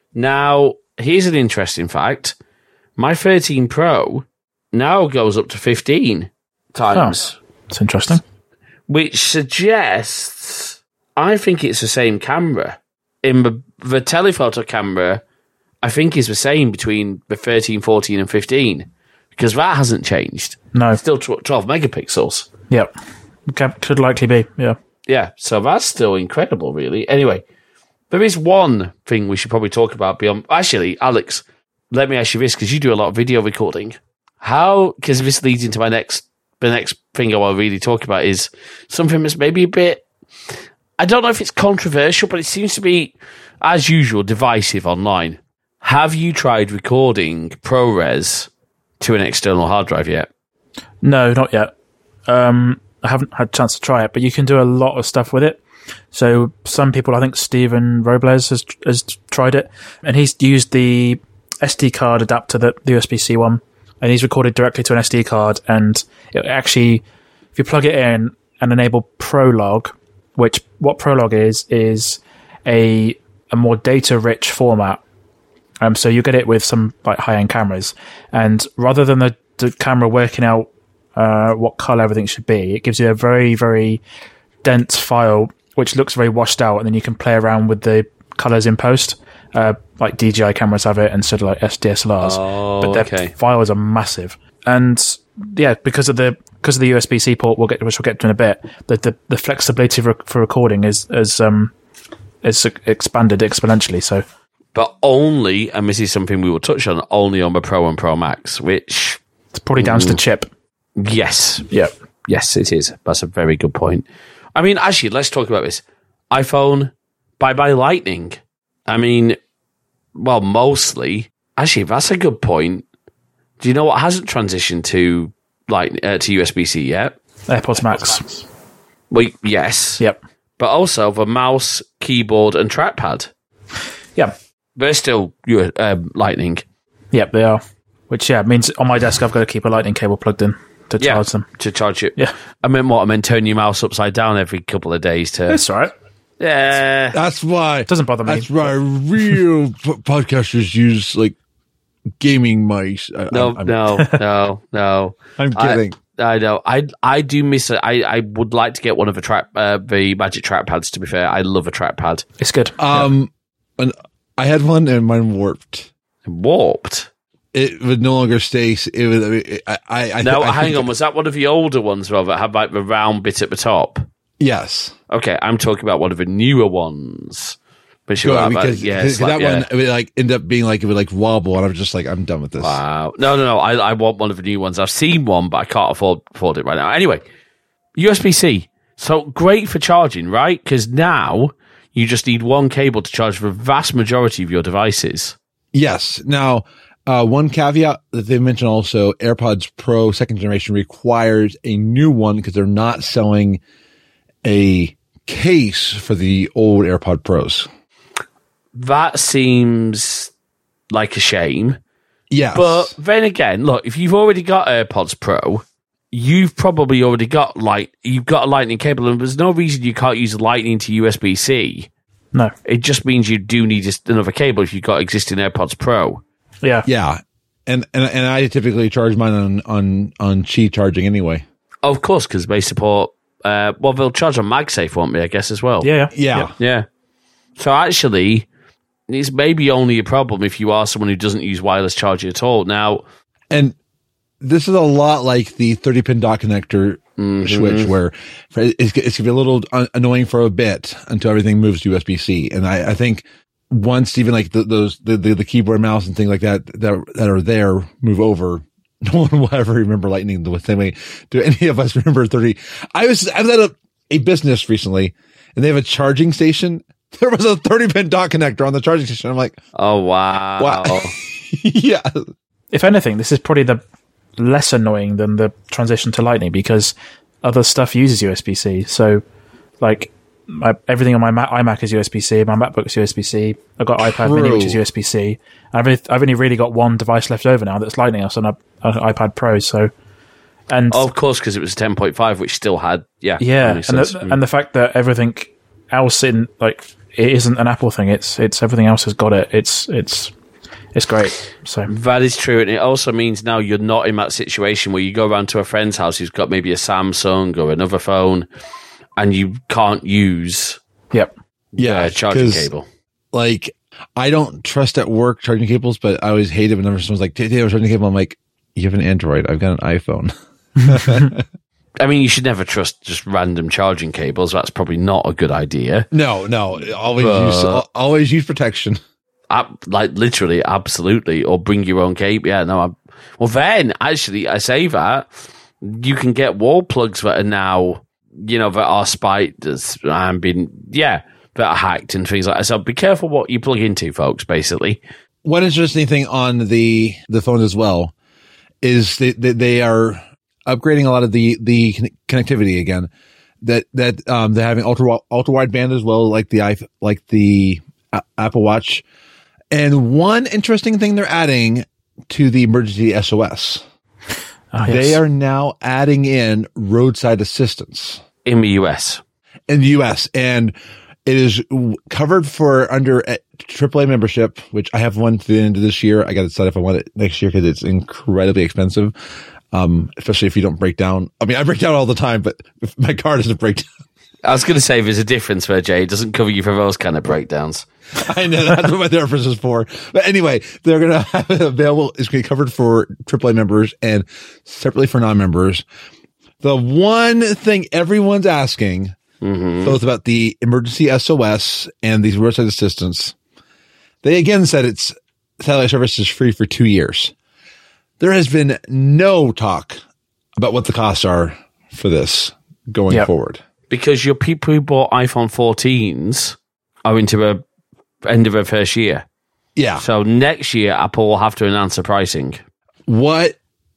Now, here's an interesting fact. My thirteen Pro now goes up to fifteen times. Oh, that's interesting. Which suggests, I think it's the same camera. In the, the telephoto camera, I think is the same between the thirteen, fourteen and fifteen. Because that hasn't changed. No. It's still twelve megapixels. Yep. Okay, could likely be, yeah. Yeah, so that's still incredible, really. Anyway, there is one thing we should probably talk about beyond... Actually, Alex, let me ask you this, because you do a lot of video recording. How... Because this leads into my next the next thing I want to really talk about is something that's maybe a bit, I don't know if it's controversial, but it seems to be, as usual, divisive online. Have you tried recording ProRes to an external hard drive yet? No, not yet. Um, I haven't had a chance to try it, but you can do a lot of stuff with it. So some people, I think Stephen Robles has has tried it, and he's used the S D card adapter, the, the U S B C one, and he's recorded directly to an S D card, and it actually, if you plug it in and enable Prolog, which what Prolog is, is a a more data-rich format. Um, so you get it with some like high-end cameras, and rather than the, the camera working out uh, what color everything should be, it gives you a very, very dense file which looks very washed out, and then you can play around with the colors in post. Uh, like D J I cameras have it, and sort of like D S L Rs, oh, but their okay. files are massive. And yeah, because of the because of the U S B C port, we'll get which we'll get to in a bit. The the, the flexibility for, for recording is is um is expanded exponentially. So. But only, and this is something we will touch on, only on the Pro and Pro Max, which... It's probably down to the chip. Yes. Yeah. Yes, it is. That's a very good point. I mean, actually, let's talk about this. iPhone, bye-bye Lightning. I mean, well, mostly. Actually, that's a good point. Do you know what hasn't transitioned to like uh, to U S B C yet? AirPods Max. Well, yes. Yep. But also the mouse, keyboard, and trackpad. Yeah. They're still um, Lightning. Yep, they are. Which, yeah, means on my desk I've got to keep a lightning cable plugged in to yeah, charge them. To charge it. Yeah. I mean, what? I mean, turn your mouse upside down every couple of days to... It's all right. Yeah. That's why. Doesn't bother me. That's why real p- podcasters use, like, gaming mice. I, No, I'm, I'm, no, no, no. I'm kidding. I, I know. I I do miss it. I, I would like to get one of the track uh, the Magic trackpads. To be fair, I love a trackpad. It's good. Um, and I had one and mine warped. Warped. It would no longer stay. It would. It, I. I. I No, I hang think- on. Was that one of the older ones, Rob, that had like the round bit at the top? Yes. Okay, I'm talking about one of the newer ones. Which Good, are because yeah, because it's like- that yeah. one it would like end up being like it would like wobble, and I'm just like I'm done with this. Wow. No, no, no. I, I want one of the new ones. I've seen one, but I can't afford afford it right now. Anyway, U S B C. So great for charging, right? Because now you just need one cable to charge the vast majority of your devices. Yes. Now, uh, one caveat that they mentioned also: AirPods Pro second generation requires a new one because they're not selling a case for the old AirPod Pros. That seems like a shame. Yes. But then again, look, if you've already got AirPods Pro, you've probably already got like you've got a Lightning cable, and there's no reason you can't use Lightning to U S B C. No. It just means you do need just another cable if you've got existing AirPods Pro. Yeah. yeah. And, and and I typically charge mine on on on Qi charging anyway. Oh, of course, because they support. Uh, well, they'll charge on MagSafe, won't they? I guess as well. Yeah. Yeah. Yeah. So actually, it's maybe only a problem if you are someone who doesn't use wireless charging at all. Now, And this is a lot like the thirty pin dock connector mm-hmm. switch, where it's, it's going to be a little un- annoying for a bit until everything moves to U S B C. And I, I think once even like the, those the, the the keyboard, mouse, and things like that that that are there move over, no one will ever remember Lightning the same way. Do any of us remember thirty? I was I was at a, a business recently, and they have a charging station. There was a thirty pin dock connector on the charging station. I'm like, oh wow, wow. Yeah. If anything, this is probably the less annoying than the transition to Lightning because other stuff uses U S B C. So, like, my, everything on my Mac, iMac is U S B C. My MacBook's U S B C. I've got iPad Mini, which is U S B C. I've only, I've only really got one device left over now that's Lightning. That's on an iPad Pro. So, and oh, of course, because it was a ten point five, which still had yeah, yeah, and and the, and the fact that everything else in like it isn't an Apple thing. It's it's everything else has got it. It's it's it's great. So that is true, and it also means now you're not in that situation where you go around to a friend's house who's got maybe a Samsung or another phone, and you can't use yep Yeah, a charging 'cause, cable. Like, I don't trust at work charging cables, but I always hate it whenever someone's like, "Hey, I'm charging a cable." I'm like, "You have an Android. I've got an iPhone." I mean, you should never trust just random charging cables. That's probably not a good idea. No, no. Always But- use always use protection. Ab- like literally, absolutely, or bring your own cable. Yeah, no. I'm, well, then actually, I say that you can get wall plugs that are now, you know, that are spiked and been, yeah, that are hacked and things like that. So be careful what you plug into, folks, basically. One interesting thing on the, the phone as well is that they, they are upgrading a lot of the, the connectivity again. That, that, um, they're having ultra, ultra wideband as well, like the, like the uh, Apple Watch. And one interesting thing they're adding to the emergency S O S. Oh, yes. They are now adding in roadside assistance. In the U S. In the U S. And it is covered for under a triple A membership, which I have one to the end of this year. I got to decide if I want it next year because it's incredibly expensive. Um, especially if you don't break down. I mean, I break down all the time, but if my car doesn't break down. I was going to say there's a difference there, Jay. It doesn't cover you for those kind of breakdowns. I know, that's what my therapist is for. But anyway, they're going to have it available. It's going to be covered for triple A members and separately for non-members. The one thing everyone's asking, mm-hmm. both about the emergency S O S and these roadside assistance, they again said it's satellite service is free for two years. There has been no talk about what the costs are for this going yep. forward. Because your people who bought iPhone fourteens are into the end of their first year. Yeah. So next year, Apple will have to announce the pricing. What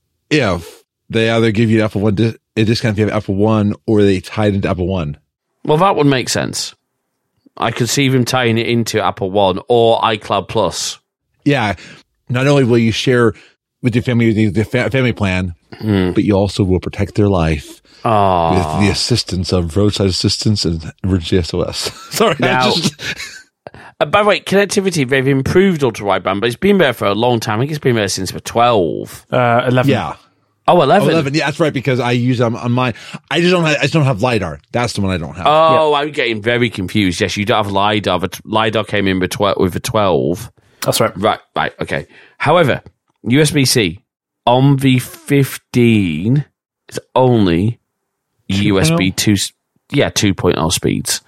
if they either give you Apple One di- a discount if you have Apple One, or they tie it into Apple One? Well, that would make sense. I could see them tying it into Apple One or iCloud Plus. Yeah. Not only will you share with your family the, the fa- family plan, mm. but you also will protect their life. Oh. With the assistance of roadside assistance and emergency S O S. Sorry. Now, just... uh, by the way, connectivity, they've improved ultra wideband, but it's been there for a long time. I think it's been there since the twelve. Uh, eleven. Yeah. Oh, eleven. Oh, eleven. Yeah, that's right, because I use them on mine. I just don't have, I just don't have LiDAR. That's the one I don't have. Oh, yep. I'm getting very confused. Yes, you don't have LiDAR. The LiDAR came in with, tw- with the twelve. That's right. Right, right, okay. However, U S B C on the fifteen is only U S B two, yeah, two point oh speeds.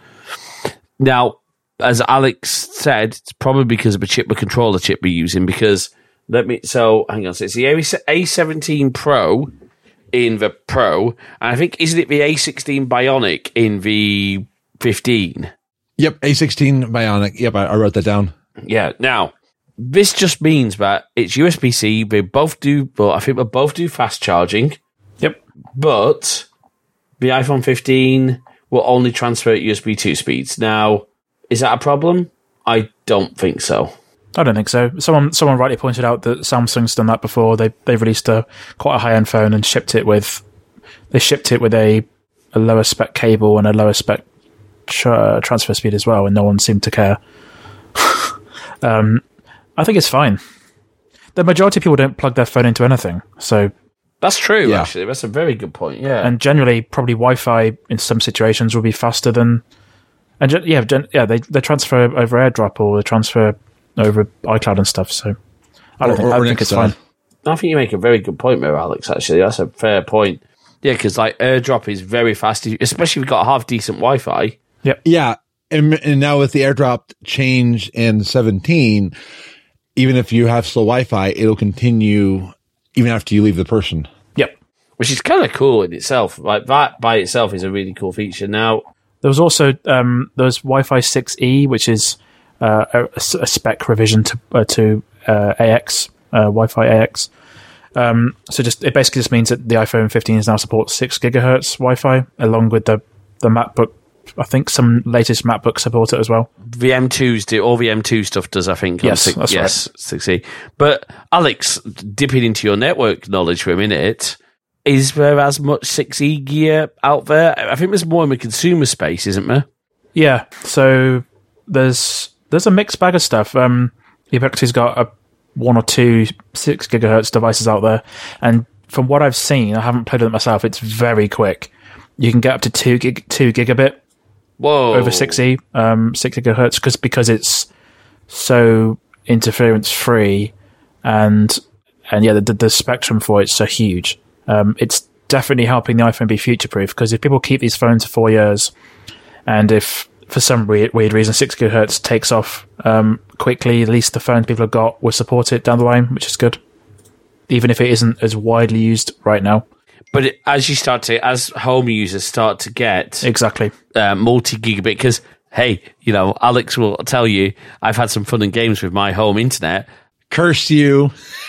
Now, as Alex said, it's probably because of the chip, the controller chip we're using, because let me, so hang on, so it's the A seventeen Pro in the Pro, and I think, isn't it the A sixteen Bionic in the fifteen? Yep, A sixteen Bionic. Yep, I, I wrote that down. Yeah, now, this just means that it's U S B C, they both do, well, I think they both do fast charging. Yep. But the iPhone fifteen will only transfer at U S B two speeds. Now, is that a problem? I don't think so. I don't think so. Someone someone rightly pointed out that Samsung's done that before. They they released a quite a high end phone and shipped it with they shipped it with a, a lower spec cable and a lower spec tra- transfer speed as well, and no one seemed to care. um, I think it's fine. The majority of people don't plug their phone into anything, so that's true. Yeah. Actually, that's a very good point. Yeah, and generally, probably Wi-Fi in some situations will be faster than, and gen- yeah, gen- yeah, they they transfer over AirDrop or they transfer over iCloud and stuff. So I don't or, think, or I think it's fine. I think you make a very good point there, Alex. Actually, that's a fair point. Yeah, because like AirDrop is very fast, especially if you've got half decent Wi-Fi. Yep. Yeah, and, and now with the AirDrop change in seventeen, even if you have slow Wi-Fi, it'll continue even after you leave the person. Yep. Which is kind of cool in itself. Like that by itself is a really cool feature. Now, there was also um, there was Wi-Fi six E, which is uh, a, a spec revision to uh, to uh, A X uh, Wi-Fi A X. Um, so just it basically just means that the iPhone fifteen now supports six gigahertz Wi-Fi, along with the the MacBook. I think some latest MacBooks support it as well. The M twos do, all the M two stuff does, I think. Yes, six, that's yes, right. six E. But Alex, dipping into your network knowledge for a minute, is there as much six E gear out there? I think there's more in the consumer space, isn't there? Yeah, so there's there's a mixed bag of stuff. Um, Ubiquiti's got a one or two six gigahertz devices out there, and from what I've seen, I haven't played with it myself. It's very quick. You can get up to two gig, two gigabit. Whoa. Over six E, um, six gigahertz, because because it's so interference free, and and yeah, the, the spectrum for it's so huge. Um, it's definitely helping the iPhone be future proof, because if people keep these phones for four years, and if for some weird, weird reason six gigahertz takes off um, quickly, at least the phones people have got will support it down the line, which is good, even if it isn't as widely used right now. But it, as you start to, as home users start to get Exactly. uh, multi-gigabit, because, hey, you know, Alex will tell you, I've had some fun and games with my home internet. Curse you.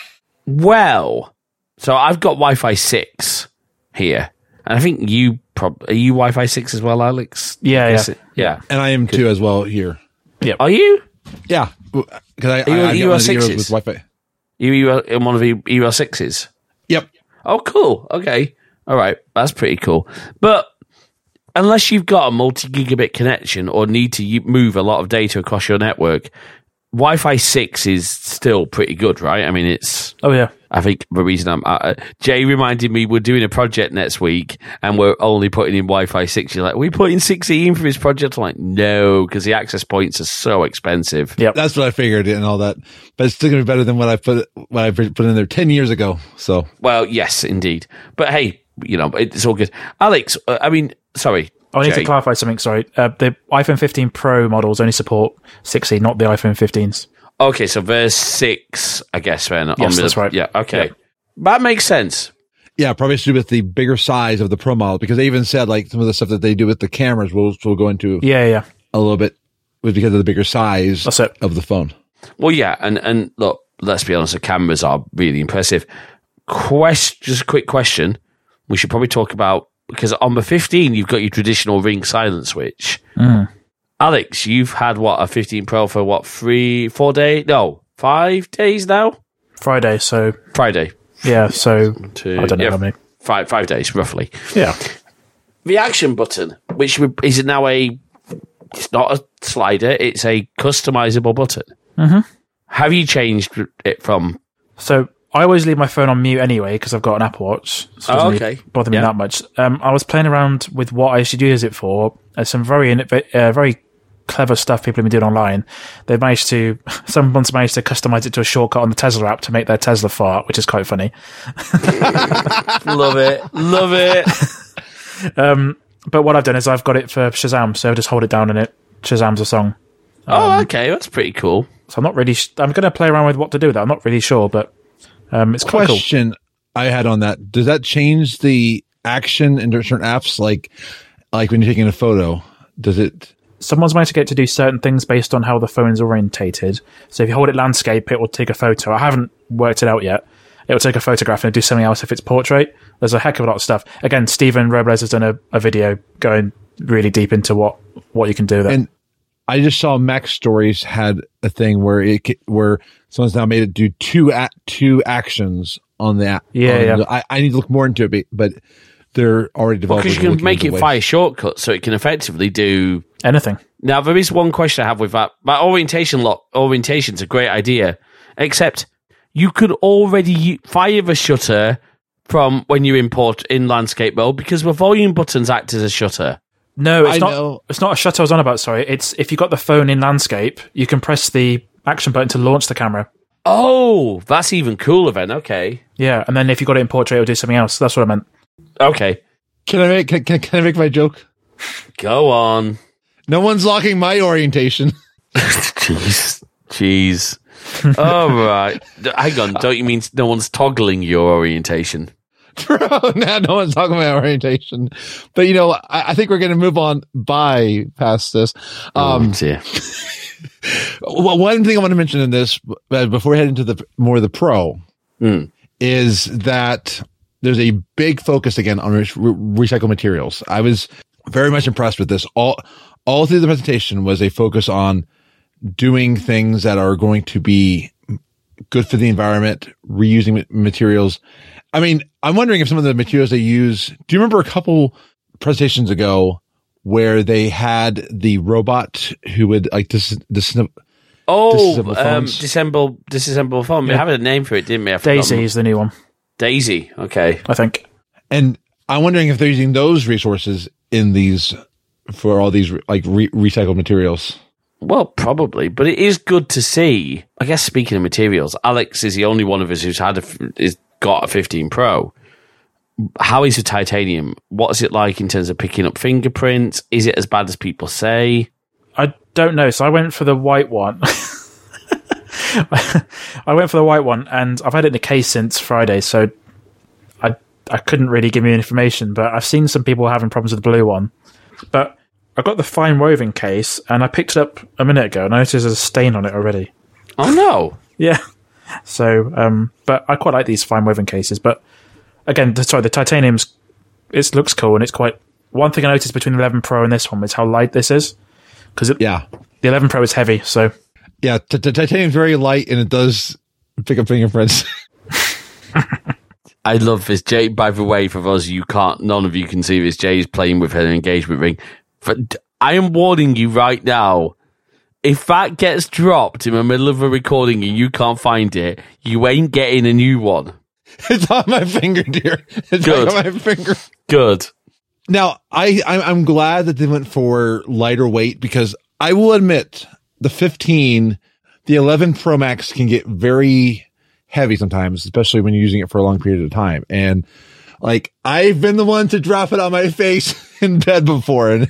Well, so I've got Wi-Fi six here. And I think you, prob- are you Wi-Fi six as well, Alex? Yeah, Yes, yeah. it- yeah. And I am too as well here. Are you? Yeah. Because I, you- I, I you get are one of the Eros sixes? with Wi-Fi. You, you are in one of the E R sixes? Yep. Oh, cool. Okay. All right. That's pretty cool. But unless you've got a multi-gigabit connection or need to u- move a lot of data across your network, Wi-Fi six is still pretty good, right? I mean, it's... Oh, yeah. I think the reason I'm... Uh, Jay reminded me we're doing a project next week and we're only putting in Wi-Fi six. You're like, are we putting sixteen for this project? I'm like, no, because the access points are so expensive. Yep. That's what I figured and all that. But it's still going to be better than what I put what I put in there ten years ago. So, Well, yes, indeed. But hey, you know, it's all good. Alex, uh, I mean, sorry. I need Jay. to clarify something, sorry. Uh, the iPhone fifteen Pro models only support six E, not the iPhone fifteens. Okay, so verse six, I guess, then. on Yes, the- that's right. Yeah, okay. Yeah. That makes sense. yeah, probably should do with the bigger size of the Pro model because they even said like some of the stuff that they do with the cameras, we'll, we'll go into Yeah, yeah. a little bit, was because of the bigger size That's it. of the phone. Well, yeah, and, and look, let's be honest, the cameras are really impressive. Quest, just a quick question. We should probably talk about, because on the fifteen, you've got your traditional ring silent switch. Mm. Alex, you've had, what, a fifteen Pro for, what, three, four days? No, five days now? Friday, so Friday. yeah, so Two, I don't know yeah, how many. Five, five days, roughly. Yeah. The action button, which is now a, it's not a slider, it's a customizable button. Mm-hmm. Have you changed it from... So I always leave my phone on mute anyway because I've got an Apple Watch. So it Oh, doesn't okay. really bother me Yeah. that much. Um, I was playing around with what I should use it for. There's some very, innov- uh, very clever stuff people have been doing online. They've managed to, someone's managed to customize it to a shortcut on the Tesla app to make their Tesla fart, which is quite funny. Love it. Love it. Um, but what I've done is I've got it for Shazam, so I just hold it down and it Shazam's a song. Oh, okay. That's pretty cool. So I'm not really, sh- I'm going to play around with what to do with that. I'm not really sure, but um, it's quite cool. Question I had on that: does that change the action in certain apps? Like, like when you're taking a photo, does it? Someone's managed to get to do certain things based on how the phone's orientated. So if you hold it landscape, it will take a photo. I haven't worked it out yet. It will take a photograph and do something else if it's portrait. There's a heck of a lot of stuff. Again, Stephen Robles has done a, a video going really deep into what, what you can do there. And I just saw Mac Stories had a thing where it ca- where someone's now made it do two a- two actions on the app. Yeah, on yeah. the- I, I need to look more into it, but they're already developing. Because you can make it via shortcut, so it can effectively do... Anything. Now, there is one question I have with that. That orientation lock, orientation's a great idea, except you could already u- fire the shutter from when you import in landscape mode because the volume buttons act as a shutter. No, it's I not. know. It's not a shutter I was on about. Sorry, it's if you got the phone in landscape, you can press the action button to launch the camera. Oh, that's even cooler then. Okay. Yeah, and then if you got it in portrait, it'll do something else. That's what I meant. Okay. Can I make can, can, can I make my joke? Go on. No one's locking my orientation. Jeez. Jeez. All right. D- Hang on. Don't you mean no one's toggling your orientation? Bro, now no one's talking about orientation. But you know, I, I think we're going to move on by past this. Um, oh, dear. well, one thing I want to mention in this uh, before we head into the more of the Pro Mm. is that there's a big focus again on re- re- recycled materials. I was very much impressed with this. All all through the presentation was a focus on doing things that are going to be good for the environment, reusing ma- materials. I mean, I'm wondering if some of the materials they use, do you remember a couple presentations ago where they had the robot who would like this, this, Oh, Disassemble um, phones. disassemble, disassemble phone. We Yeah. have a name for it, didn't we? I've Daisy forgotten. is the new one, Daisy. Okay. I think. and I'm wondering if they're using those resources in these for all these like re- recycled materials. Well, probably, but it is good to see. I guess speaking of materials, Alex is the only one of us who's had a, f- is got a fifteen Pro. How is the titanium? What is it like in terms of picking up fingerprints? Is it as bad as people say? I don't know. So I went for the white one. I went for the white one, and I've had it in the case since Friday. So I I couldn't really give you information, but I've seen some people having problems with the blue one. But I got the fine woven case, and I picked it up a minute ago, and I noticed there's a stain on it already. Oh no! Yeah. So, um, but I quite like these fine woven cases. But again, the, sorry, the titanium's it looks cool, and it's quite. One thing I noticed between the eleven Pro and this one is how light this is, because yeah, the eleven Pro is heavy. So yeah, the t- titanium's very light, and it does pick up fingerprints. I love this. Jay, by the way, for those of you can't, none of you can see this, Jay is playing with her engagement ring. But I am warning you right now, if that gets dropped in the middle of a recording and you can't find it, you ain't getting a new one. It's on my finger, dear. It's Good. on my finger. Good. Now, I, I'm glad that they went for lighter weight, because I will admit, the fifteen, the eleven Pro Max can get very heavy sometimes, especially when you're using it for a long period of time. And like, I've been the one to drop it on my face in bed before. And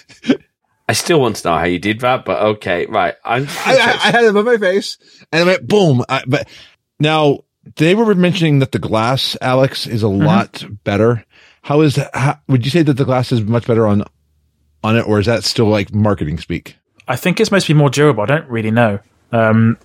I still want to know how you did that, but okay, right. I'm, I, I, I had it on my face and I went boom. I, but now they were mentioning that the glass, Alex, is a mm-hmm. lot better. How is that? How, would you say that the glass is much better on, on it, or is that still like marketing speak? I think it's supposed to be more durable. I don't really know. Um,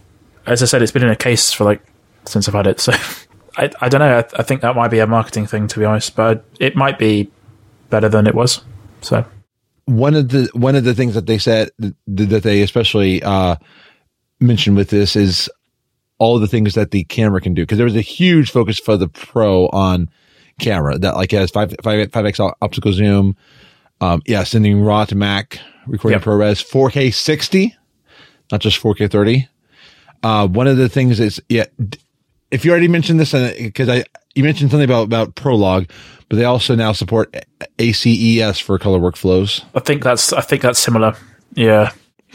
As I said, it's been in a case for like since I've had it, so I I don't know. I, I think that might be a marketing thing, to be honest, but it might be better than it was. So one of the one of the things that they said that they especially uh, mentioned with this is all the things that the camera can do, because there was a huge focus for the Pro on camera that like has five five five x optical zoom, um, yeah, sending RAW to Mac, recording yep. ProRes, four K sixty, not just four K thirty. Uh, one of the things is, yeah, if you already mentioned this, because I, you mentioned something about, about Prolog, but they also now support A C E S for color workflows. I think that's, I think that's similar. Yeah.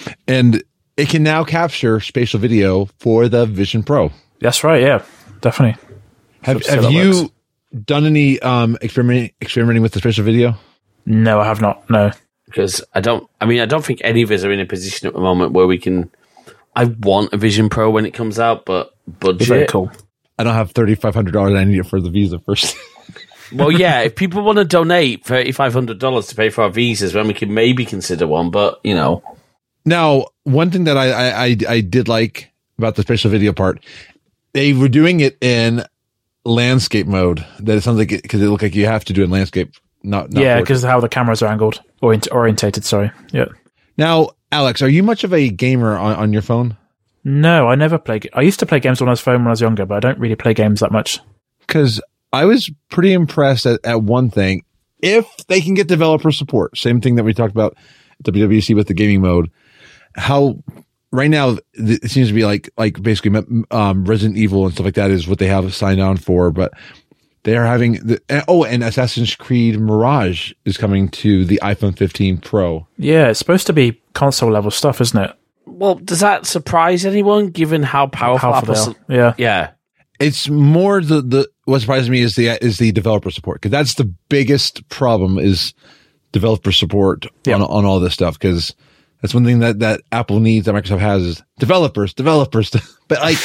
And it can now capture spatial video for the Vision Pro. That's right. Yeah, definitely. Have, have you works. done any, um, experimenting, experimenting with the spatial video? No, I have not. No. Because I don't, I mean, I don't think any of us are in a position at the moment where we can, I want a Vision Pro when it comes out, but budget. Very cool. I don't have thirty-five hundred dollars. I need it for the Visa first. Well, yeah, if people want to donate thirty-five hundred dollars to pay for our visas, then we can maybe consider one, but, you know. Now, one thing that I, I, I, I did like about the spatial video part, they were doing it in landscape mode. That it sounds like, because it, it looked like you have to do it in landscape. Not, not yeah, because how the cameras are angled, orient, orientated, sorry. Yeah. Now, Alex, are you much of a gamer on, on your phone? No, I never play. I used to play games on my phone when I was younger, but I don't really play games that much. Because I was pretty impressed at, at one thing. If they can get developer support, same thing that we talked about at W W D C with the gaming mode, how right now it seems to be like like basically um, Resident Evil and stuff like that is what they have signed on for, but they are having the, oh, and Assassin's Creed Mirage is coming to the iPhone fifteen Pro. Yeah, it's supposed to be console level stuff, isn't it? Well, does that surprise anyone, given how powerful, how powerful Apple? Yeah, yeah. It's more the the what surprises me is the is the developer support, because that's the biggest problem is developer support yeah. on on all this stuff, because that's one thing that that Apple needs, that Microsoft has, is developers, developers. But like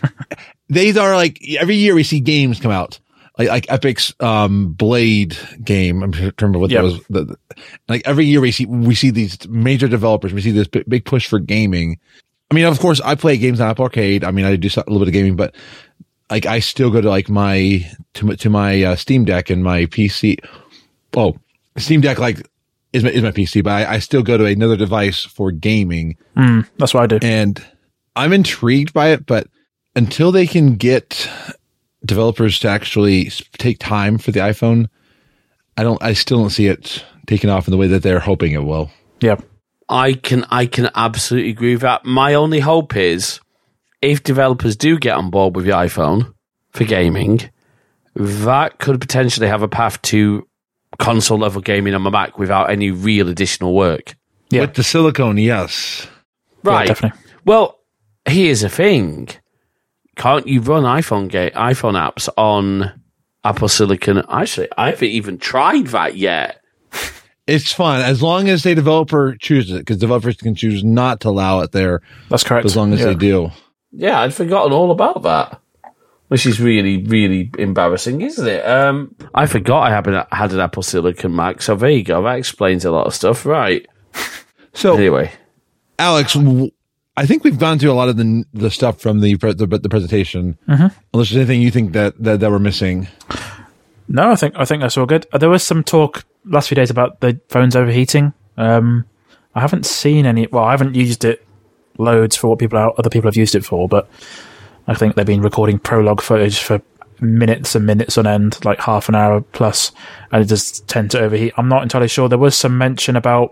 these are like every year we see games come out. Like, like Epic's, um, Blade game. I'm trying to remember what yep. that was. The, the, like every year we see, we see these major developers. We see this big, big push for gaming. I mean, of course, I play games on Apple Arcade. I mean, I do a little bit of gaming, but like I still go to like my, to my, to my, uh, Steam Deck and my P C. Oh, Steam Deck, like, is my, is my P C, but I, I still go to another device for gaming. Mm, that's what I do. And I'm intrigued by it, but until they can get developers to actually take time for the iPhone, I don't, I still don't see it taking off in the way that they're hoping it will. Yeah. I can, I can absolutely agree with that. My only hope is if developers do get on board with the iPhone for gaming, that could potentially have a path to console level gaming on my Mac without any real additional work. Yeah. With the silicone, yes. Right. Yeah, definitely. Well, here's the thing. Can't you run iPhone ga- iPhone apps on Apple Silicon? Actually, I haven't even tried that yet. It's fun as long as the developer chooses it, because developers can choose not to allow it there. That's correct. As long as yeah. they do. Yeah, I'd forgotten all about that. which is really, really embarrassing, isn't it? Um, I forgot I had an, had an Apple Silicon Mac, so there you go. That explains a lot of stuff, right? So anyway, Alex, I think we've gone through a lot of the the stuff from the the, the presentation. Mm-hmm. Unless there's anything you think that, that that we're missing. No, I think I think that's all good. There was some talk last few days about the phones overheating. Um, I haven't seen any. Well, I haven't used it loads for what people other people have used it for, but I think they've been recording prologue footage for minutes and minutes on end, like half an hour plus, and it does tend to overheat. I'm not entirely sure. There was some mention about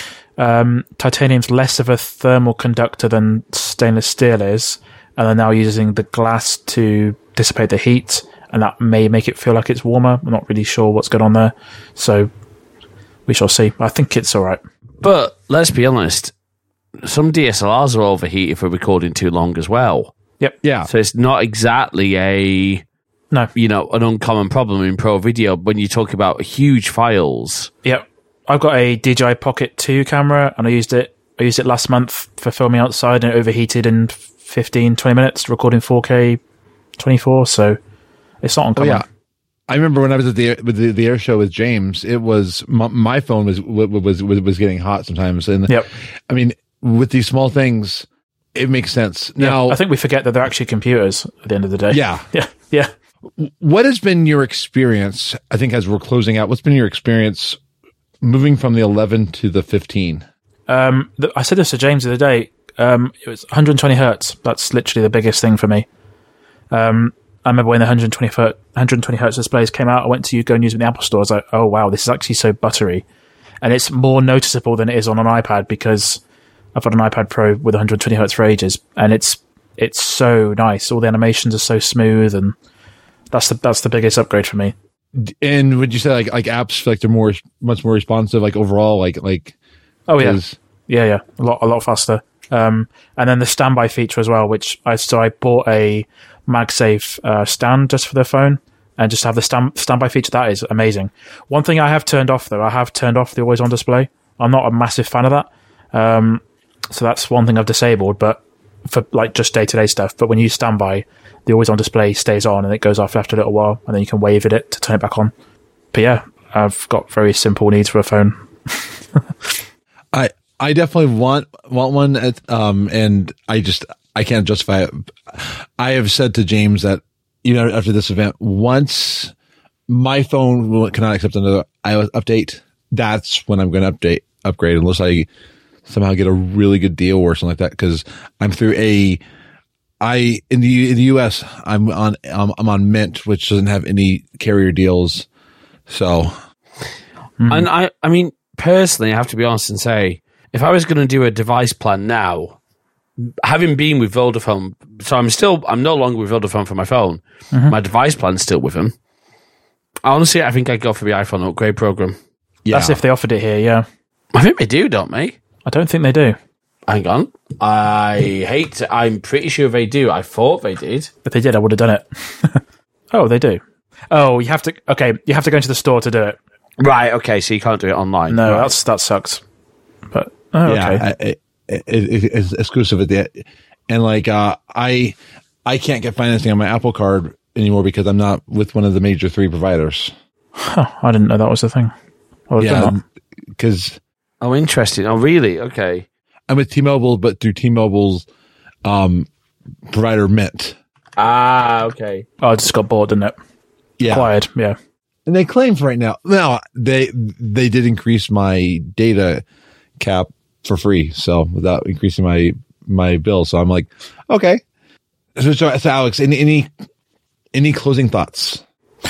um, titanium's less of a thermal conductor than stainless steel is, and they're now using the glass to dissipate the heat, and that may make it feel like it's warmer. I'm not really sure what's going on there, so we shall see. I think it's all right. But let's be honest, some D S L Rs are overheated for recording too long as well. Yep. Yeah. So it's not exactly a no, you know, an uncommon problem in pro video when you talk about huge files. Yep. I've got a D J I Pocket two camera, and I used it. I used it last month for filming outside, and it overheated in fifteen, twenty minutes, recording four K twenty-four. So it's not uncommon. Oh, yeah. I remember when I was at the with the, the air show with James, it was my, my phone was was was was getting hot sometimes, and yep. I mean, with these small things, it makes sense. Now, yeah, I think we forget that they're actually computers at the end of the day. Yeah, yeah, yeah. What has been your experience? I think as we're closing out, what's been your experience moving from the eleven to the fifteen? Um, the, I said this to James the other day. Um, it was one hundred twenty hertz. That's literally the biggest thing for me. Um. I remember when the one hundred twenty, one hundred twenty hertz displays came out, I went to go and use it in the Apple Store. I was like, oh, wow, this is actually so buttery. And it's more noticeable than it is on an iPad, because I've had an iPad Pro with one hundred twenty hertz for ages, and it's it's so nice. All the animations are so smooth, and that's the that's the biggest upgrade for me. And would you say like like apps feel like they're more much more responsive, like overall, like like? Oh yeah, yeah, yeah, a lot a lot faster. Um, and then the standby feature as well, which I so I bought a MagSafe uh, stand just for the phone, and just have the stand, standby feature. That is amazing. One thing I have turned off though, I have turned off the always on display. I'm not a massive fan of that, um, so that's one thing I've disabled. But for like just day to day stuff. But when you use standby, the always on display stays on, and it goes off after a little while, and then you can wave at it to turn it back on. But yeah, I've got very simple needs for a phone. I I definitely want want one, at, um, and I just. I can't justify it. I have said to James that even after this event, once my phone will, cannot accept another iOS update, that's when I'm going to update, upgrade, unless I somehow get a really good deal or something like that. Because I'm through a, I in the in the U S, I'm on um, I'm on Mint, which doesn't have any carrier deals. So, mm-hmm. and I I mean personally, I have to be honest and say, if I was going to do a device plan now, having been with Vodafone, so I'm still, I'm no longer with Vodafone for my phone. Mm-hmm. My device plan's still with them. Honestly, I think I'd go for the iPhone upgrade program. Yeah. That's if they offered it here, yeah. I think they do, don't they? I don't think they do. Hang on. I hate to, I'm pretty sure they do. I thought they did. If they did, I would have done it. Oh, they do. Oh, you have to, okay, you have to go into the store to do it. Right, okay, so you can't do it online. No, right. that's that sucks. But, oh, yeah, okay. I, I, It, it, it's exclusive at that, and like uh, I, I can't get financing on my Apple Card anymore because I'm not with one of the major three providers. Huh, I didn't know that was a thing. I would have done that. Because oh, interesting. Oh, really? Okay. I'm with T-Mobile, but through T-Mobile's um, provider Mint. Ah, okay. Oh, I just got bored, didn't it? Yeah, acquired. Yeah, and they claim for right now. Now they they did increase my data cap for free, so without increasing my my bill. So I'm like, okay. So, so, so Alex, any any any closing thoughts?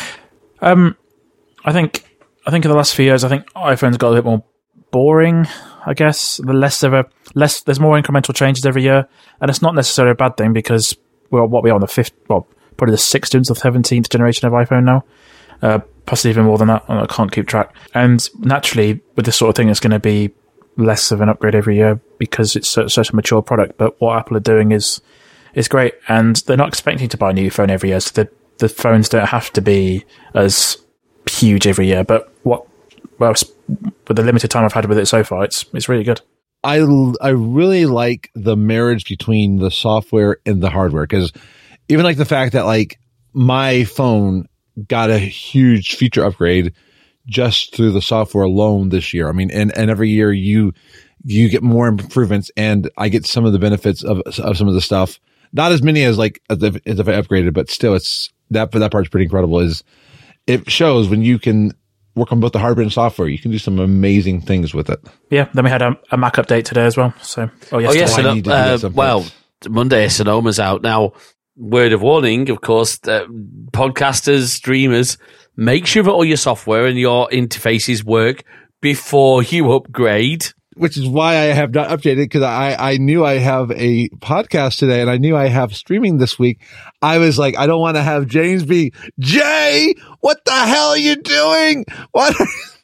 Um, I think I think in the last few years, I think iPhone's got a bit more boring. I guess the less of a less, there's more incremental changes every year, and it's not necessarily a bad thing because we're what we are on the fifth, well, probably the sixteenth or seventeenth generation of iPhone now. Uh, possibly even more than that. I can't keep track. And naturally, with this sort of thing, it's going to be less of an upgrade every year because it's such, such a mature product. But what Apple are doing is is great, and they're not expecting to buy a new phone every year, so the the phones don't have to be as huge every year. But what well, with the limited time I've had with it so far, it's it's really good. I I really like the marriage between the software and the hardware, because even like the fact that like my phone got a huge feature upgrade just through the software alone this year. I mean, and, and every year you you get more improvements, and I get some of the benefits of of some of the stuff. Not as many as like as if, as if I upgraded, but still, it's that that part's pretty incredible. Is it shows when you can work on both the hardware and software, you can do some amazing things with it. Yeah, then we had a, a Mac update today as well. So, oh, oh yes, yesterday. Son- uh, well, Monday Sonoma's out now. Word of warning, of course, uh, podcasters, streamers, make sure that all your software and your interfaces work before you upgrade. Which is why I have not updated, because I, I knew I have a podcast today and I knew I have streaming this week. I was like, I don't want to have James be, Jay, what the hell are you doing? What?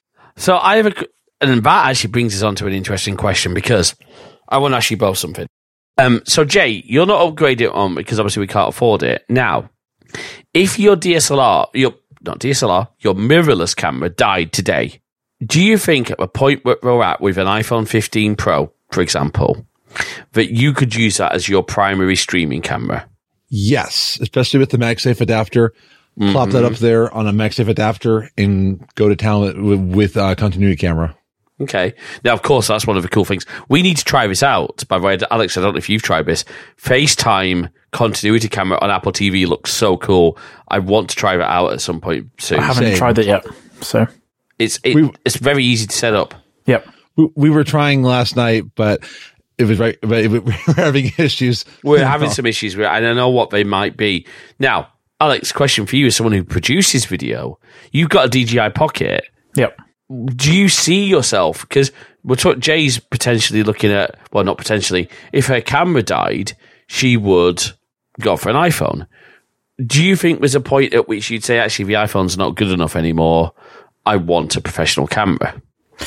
So I have a, and that actually brings us on to an interesting question, because I want to ask you both something. Um, so Jay, you're not upgrading on because obviously we can't afford it. Now, if your D S L R, your, not D S L R, your mirrorless camera died today, do you think at the point where we're at with an iPhone fifteen Pro, for example, that you could use that as your primary streaming camera? Yes, especially with the MagSafe adapter. Mm-hmm. Plop that up there on a MagSafe adapter and go to town with, with uh, continuity camera. Okay. Now, of course, that's one of the cool things. We need to try this out. By the way, Alex, I don't know if you've tried this. FaceTime continuity camera on Apple T V looks so cool. I want to try that out at some point soon. I haven't Same. tried it yet, so... It's it, we, it's very easy to set up. Yep. We, we were trying last night, but it was right. But we were having issues. We're having some issues with, and I know what they might be. Now, Alex, question for you: as someone who produces video, you've got a D J I Pocket. Yep. Do you see yourself? Because we're talking, Jay's potentially looking at, well, not potentially. If her camera died, she would go for an iPhone. Do you think there's a point at which you'd say, actually, the iPhone's not good enough anymore? I want a professional camera.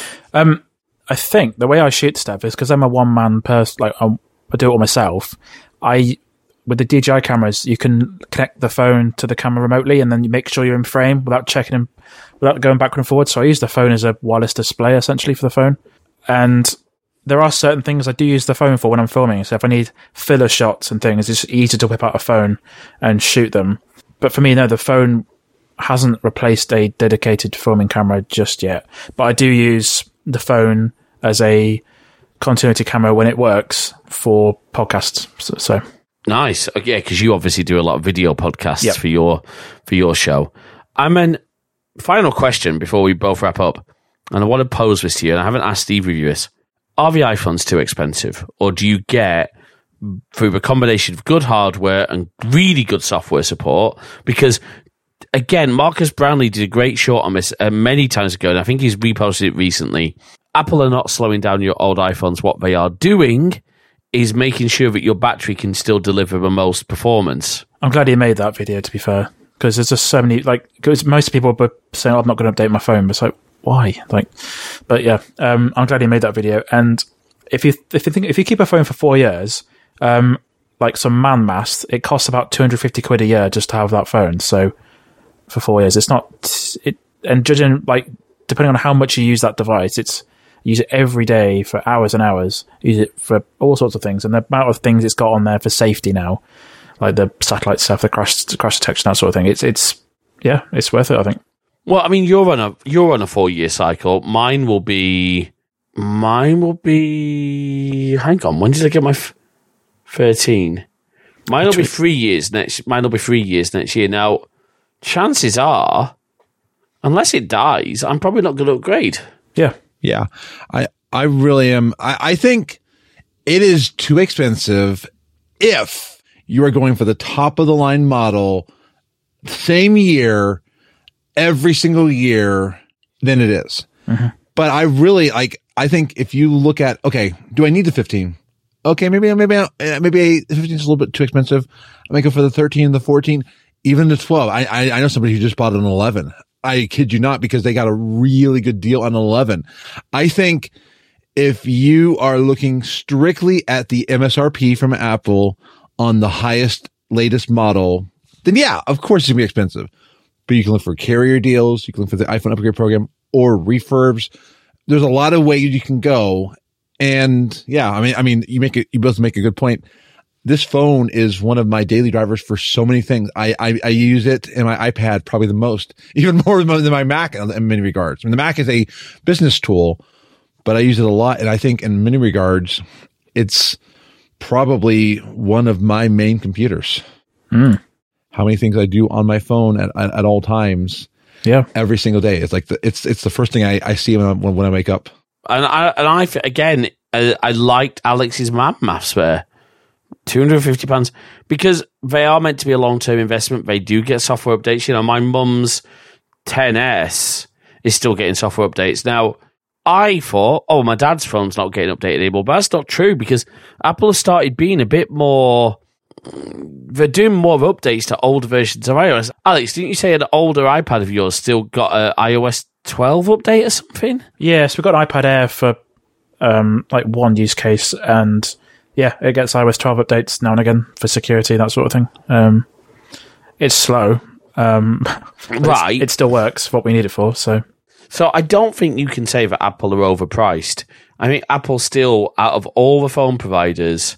Um, I think the way I shoot stuff is because I'm a one man person. Like I, I do it all myself. I with the D J I cameras, you can connect the phone to the camera remotely, and then you make sure you're in frame without checking them, without going backward and forward. So I use the phone as a wireless display essentially for the phone. And there are certain things I do use the phone for when I'm filming. So if I need filler shots and things, it's easy to whip out a phone and shoot them. But for me, no, the phone hasn't replaced a dedicated filming camera just yet, but I do use the phone as a continuity camera when it works for podcasts. So, so. Nice, yeah, because you obviously do a lot of video podcasts yep. for your for your show. I mean, final question before we both wrap up, and I want to pose this to you, and I haven't asked either of you this: are the iPhones too expensive, or do you get through a combination of good hardware and really good software support? Because again, Marcus Brownlee did a great short on this uh, many times ago, and I think he's reposted it recently. Apple are not slowing down your old iPhones. What they are doing is making sure that your battery can still deliver the most performance. I'm glad he made that video, to be fair, because there's just so many, like, because most people were saying, oh, I'm not going to update my phone, but it's like, why? Like, but yeah, um, I'm glad he made that video. And if you if you think if you keep a phone for four years, um, like some man mass, it costs about two hundred fifty quid a year just to have that phone. So for four years, it's not it. And judging, like, depending on how much you use that device, it's you use it every day for hours and hours. Use it for all sorts of things, and the amount of things it's got on there for safety now, like the satellite stuff, the crash crash detection, that sort of thing. It's it's yeah, it's worth it, I think. Well, I mean, you're on a you're on a four year cycle. Mine will be mine will be. Hang on, when did I get my f- thirteen? Mine will be three years next. Mine will be three years next year. Now, chances are, unless it dies, I'm probably not going to upgrade. Yeah, yeah. I I really am. I, I think it is too expensive if you are going for the top of the line model, same year, every single year, than it is. Mm-hmm. But I really like. I think if you look at, okay, do I need the fifteen? Okay, maybe maybe maybe the fifteen is a little bit too expensive. I might go for the thirteen, the fourteen, even the twelve. I I, I know somebody who just bought an eleven. I kid you not, because they got a really good deal on an eleven. I think if you are looking strictly at the M S R P from Apple on the highest, latest model, then yeah, of course it's gonna be expensive. But you can look for carrier deals. You can look for the iPhone upgrade program or refurbs. There's a lot of ways you can go. And yeah, I mean, I mean, you make it, you both make a good point. this phone is one of my daily drivers for so many things. I, I, I use it in my iPad probably the most, even more than my Mac in many regards. I mean, the Mac is a business tool, but I use it a lot. And I think in many regards, it's probably one of my main computers. Mm. How many things I do on my phone at, at, at all times. Yeah. Every single day. It's like, the, it's, it's the first thing I, I see when I, when, when I wake up. And I, and I, again, I, I liked Alex's math maths there. two hundred fifty pounds, because they are meant to be a long-term investment. They do get software updates. You know, my mum's ten S is still getting software updates. Now, I thought, oh, my dad's phone's not getting updated anymore, but that's not true, because Apple has started being a bit more... They're doing more of updates to older versions of iOS. Alex, didn't you say an older iPad of yours still got an iOS twelve update or something? Yeah, so we've got an iPad Air for um, like one use case, and yeah, it gets iOS twelve updates now and again for security, that sort of thing. Um, it's slow, um, right? It still works for what we need it for. So, so I don't think you can say that Apple are overpriced. I think Apple still, out of all the phone providers,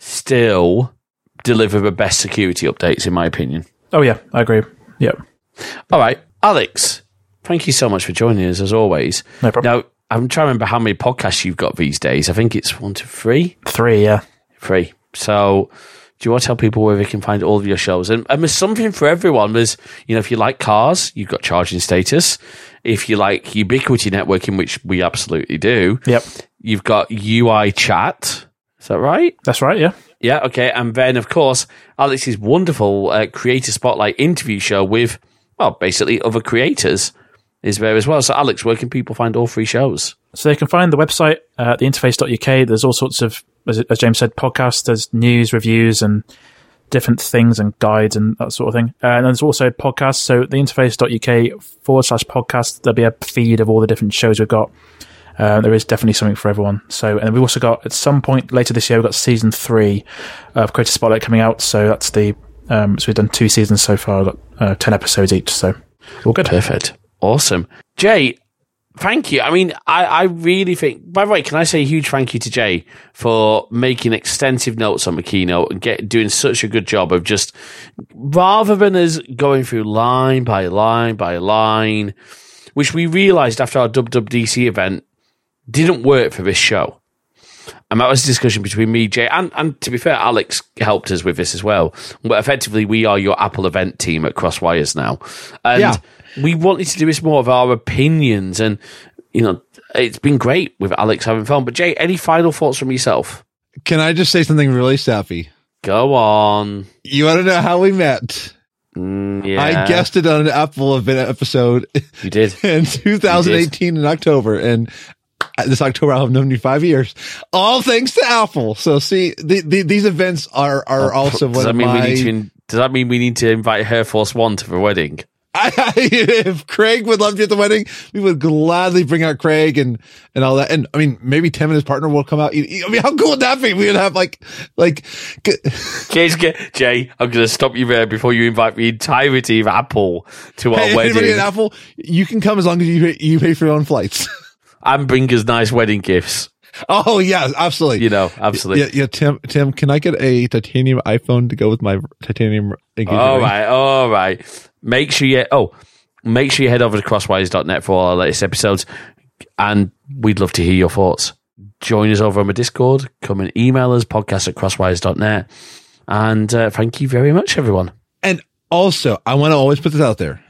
still deliver the best security updates, in my opinion. Oh yeah, I agree. Yeah. All right, Alex, thank you so much for joining us as always. No problem. Now, I'm trying to remember how many podcasts you've got these days. I think it's one to three. Three, yeah. Three. So, do you want to tell people where they can find all of your shows? And, and there's something for everyone. There's, you know, if you like cars, you've got Charging Status. If you like Ubiquity Networking, which we absolutely do, yep, you've got U I Chat. Is that right? That's right, yeah. Yeah, okay. And then, of course, Alex's wonderful uh, Creator Spotlight interview show with, well, basically other creators is there as well. So, Alex, where can people find all three shows? So they can find the website at uh, the interface dot U K. There's all sorts of, as, as James said, podcasts. There's news, reviews, and different things and guides and that sort of thing. Uh, and there's also podcasts. So the interface dot U K forward slash podcast, there'll be a feed of all the different shows we've got. Uh, there is definitely something for everyone. So, and we've also got, at some point later this year, we've got season three of Creator Spotlight coming out. So that's the, um, so we've done two seasons so far, got uh, ten episodes each. So all good. Perfect. Awesome. Jay, thank you. I mean, I, I really think, by the way, can I say a huge thank you to Jay for making extensive notes on the keynote and get, doing such a good job of just, rather than us going through line by line by line, which we realized after our W W D C event didn't work for this show. And that was a discussion between me, Jay, and, and to be fair, Alex helped us with this as well. But effectively, we are your Apple event team at Crosswires now. And yeah. we wanted to do this more of our opinions. And, you know, it's been great with Alex having fun. But Jay, any final thoughts from yourself? Can I just say something really sappy? Go on. You want to know how we met? Mm, yeah. I guested on an Apple event episode. You did. In two thousand eighteen in October. And this October, I'll have known you five years. All thanks to Apple. So see, the, the, these events are, are oh, also does one that of mean my... We need to, does that mean we need to invite Air Force One to the wedding? I, I, if Craig would love to be at the wedding, we would gladly bring out Craig and, and all that. And I mean, maybe Tim and his partner will come out. I mean, how cool would that be? We would have like, like, Jay, Jay, I'm going to stop you there before you invite the entirety of Apple to our hey, wedding. Anybody at Apple, you can come as long as you pay, you pay for your own flights. And bring us nice wedding gifts. Oh yeah, absolutely. You know, absolutely. Yeah, yeah. Tim, Tim, can I get a titanium iPhone to go with my titanium engagement All ring? right, all right. Make sure you, oh, make sure you head over to crosswires dot net for all our latest episodes. And we'd love to hear your thoughts. Join us over on the Discord. Come and email us, podcast at crosswires dot net. And uh, thank you very much, everyone. And also, I want to always put this out there.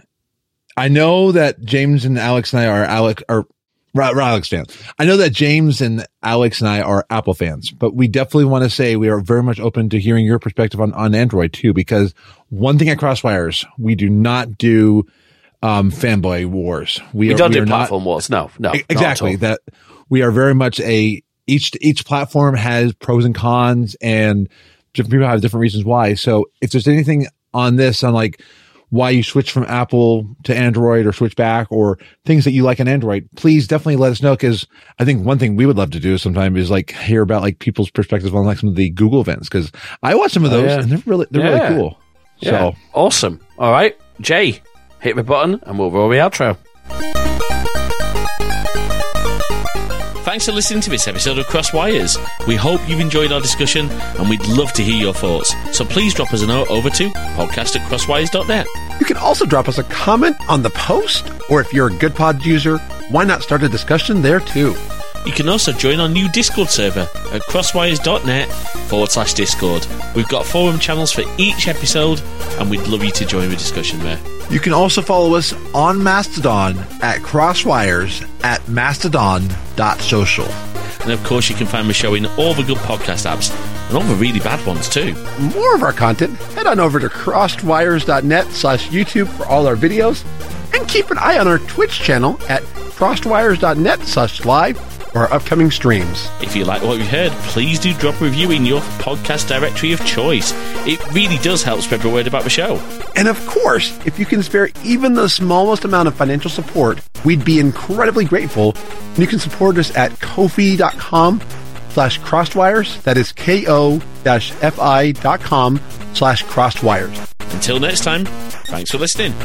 I know that James and Alex and I are Alex are Alex fans. I know that James and Alex and I are Apple fans, but we definitely want to say we are very much open to hearing your perspective on, on Android too, because one thing at Crosswires, we do not do um, fanboy wars. We, we are, don't we do are platform not, wars. No, no. Exactly. That we are very much a, each, each platform has pros and cons, and different people have different reasons why. So if there's anything on this, on like, why you switch from Apple to Android or switch back, or things that you like on Android, please definitely let us know. Cause I think one thing we would love to do sometime is like hear about like people's perspectives on like some of the Google events. Cause I watch some of those oh, yeah. and they're really, they're yeah. really cool. Yeah. So awesome. All right, Jay, hit the button and we'll roll the outro. Thanks for listening to this episode of Crosswires. We hope you've enjoyed our discussion, and we'd love to hear your thoughts. So please drop us a note over to podcast at crosswires dot net. You can also drop us a comment on the post, or if you're a GoodPod user, why not start a discussion there too? You can also join our new Discord server at crosswires.net forward slash Discord. We've got forum channels for each episode, and we'd love you to join the discussion there. You can also follow us on Mastodon at Crosswires at mastodon dot social. And of course, you can find the show in all the good podcast apps, and all the really bad ones too. More of our content, head on over to crosswires.net slash YouTube for all our videos, and keep an eye on our Twitch channel at crosswires.net slash live for our upcoming streams. If you like what you heard, please do drop a review in your podcast directory of choice. It really does help spread the word about the show. And of course, if you can spare even the smallest amount of financial support, we'd be incredibly grateful. And you can support us at ko-fi.com slash crosswires. That is ko-fi.com slash crosswires. Until next time, thanks for listening.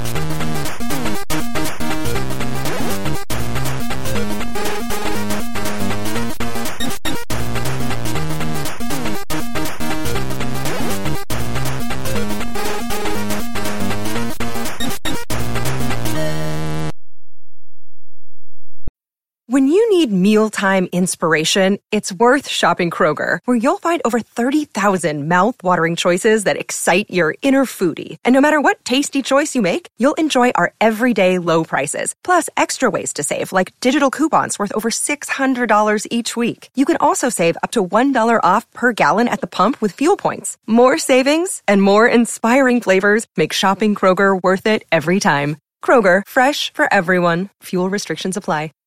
When you need mealtime inspiration, it's worth shopping Kroger, where you'll find over thirty thousand mouth-watering choices that excite your inner foodie. And no matter what tasty choice you make, you'll enjoy our everyday low prices, plus extra ways to save, like digital coupons worth over six hundred dollars each week. You can also save up to one dollar off per gallon at the pump with fuel points. More savings and more inspiring flavors make shopping Kroger worth it every time. Kroger, fresh for everyone. Fuel restrictions apply.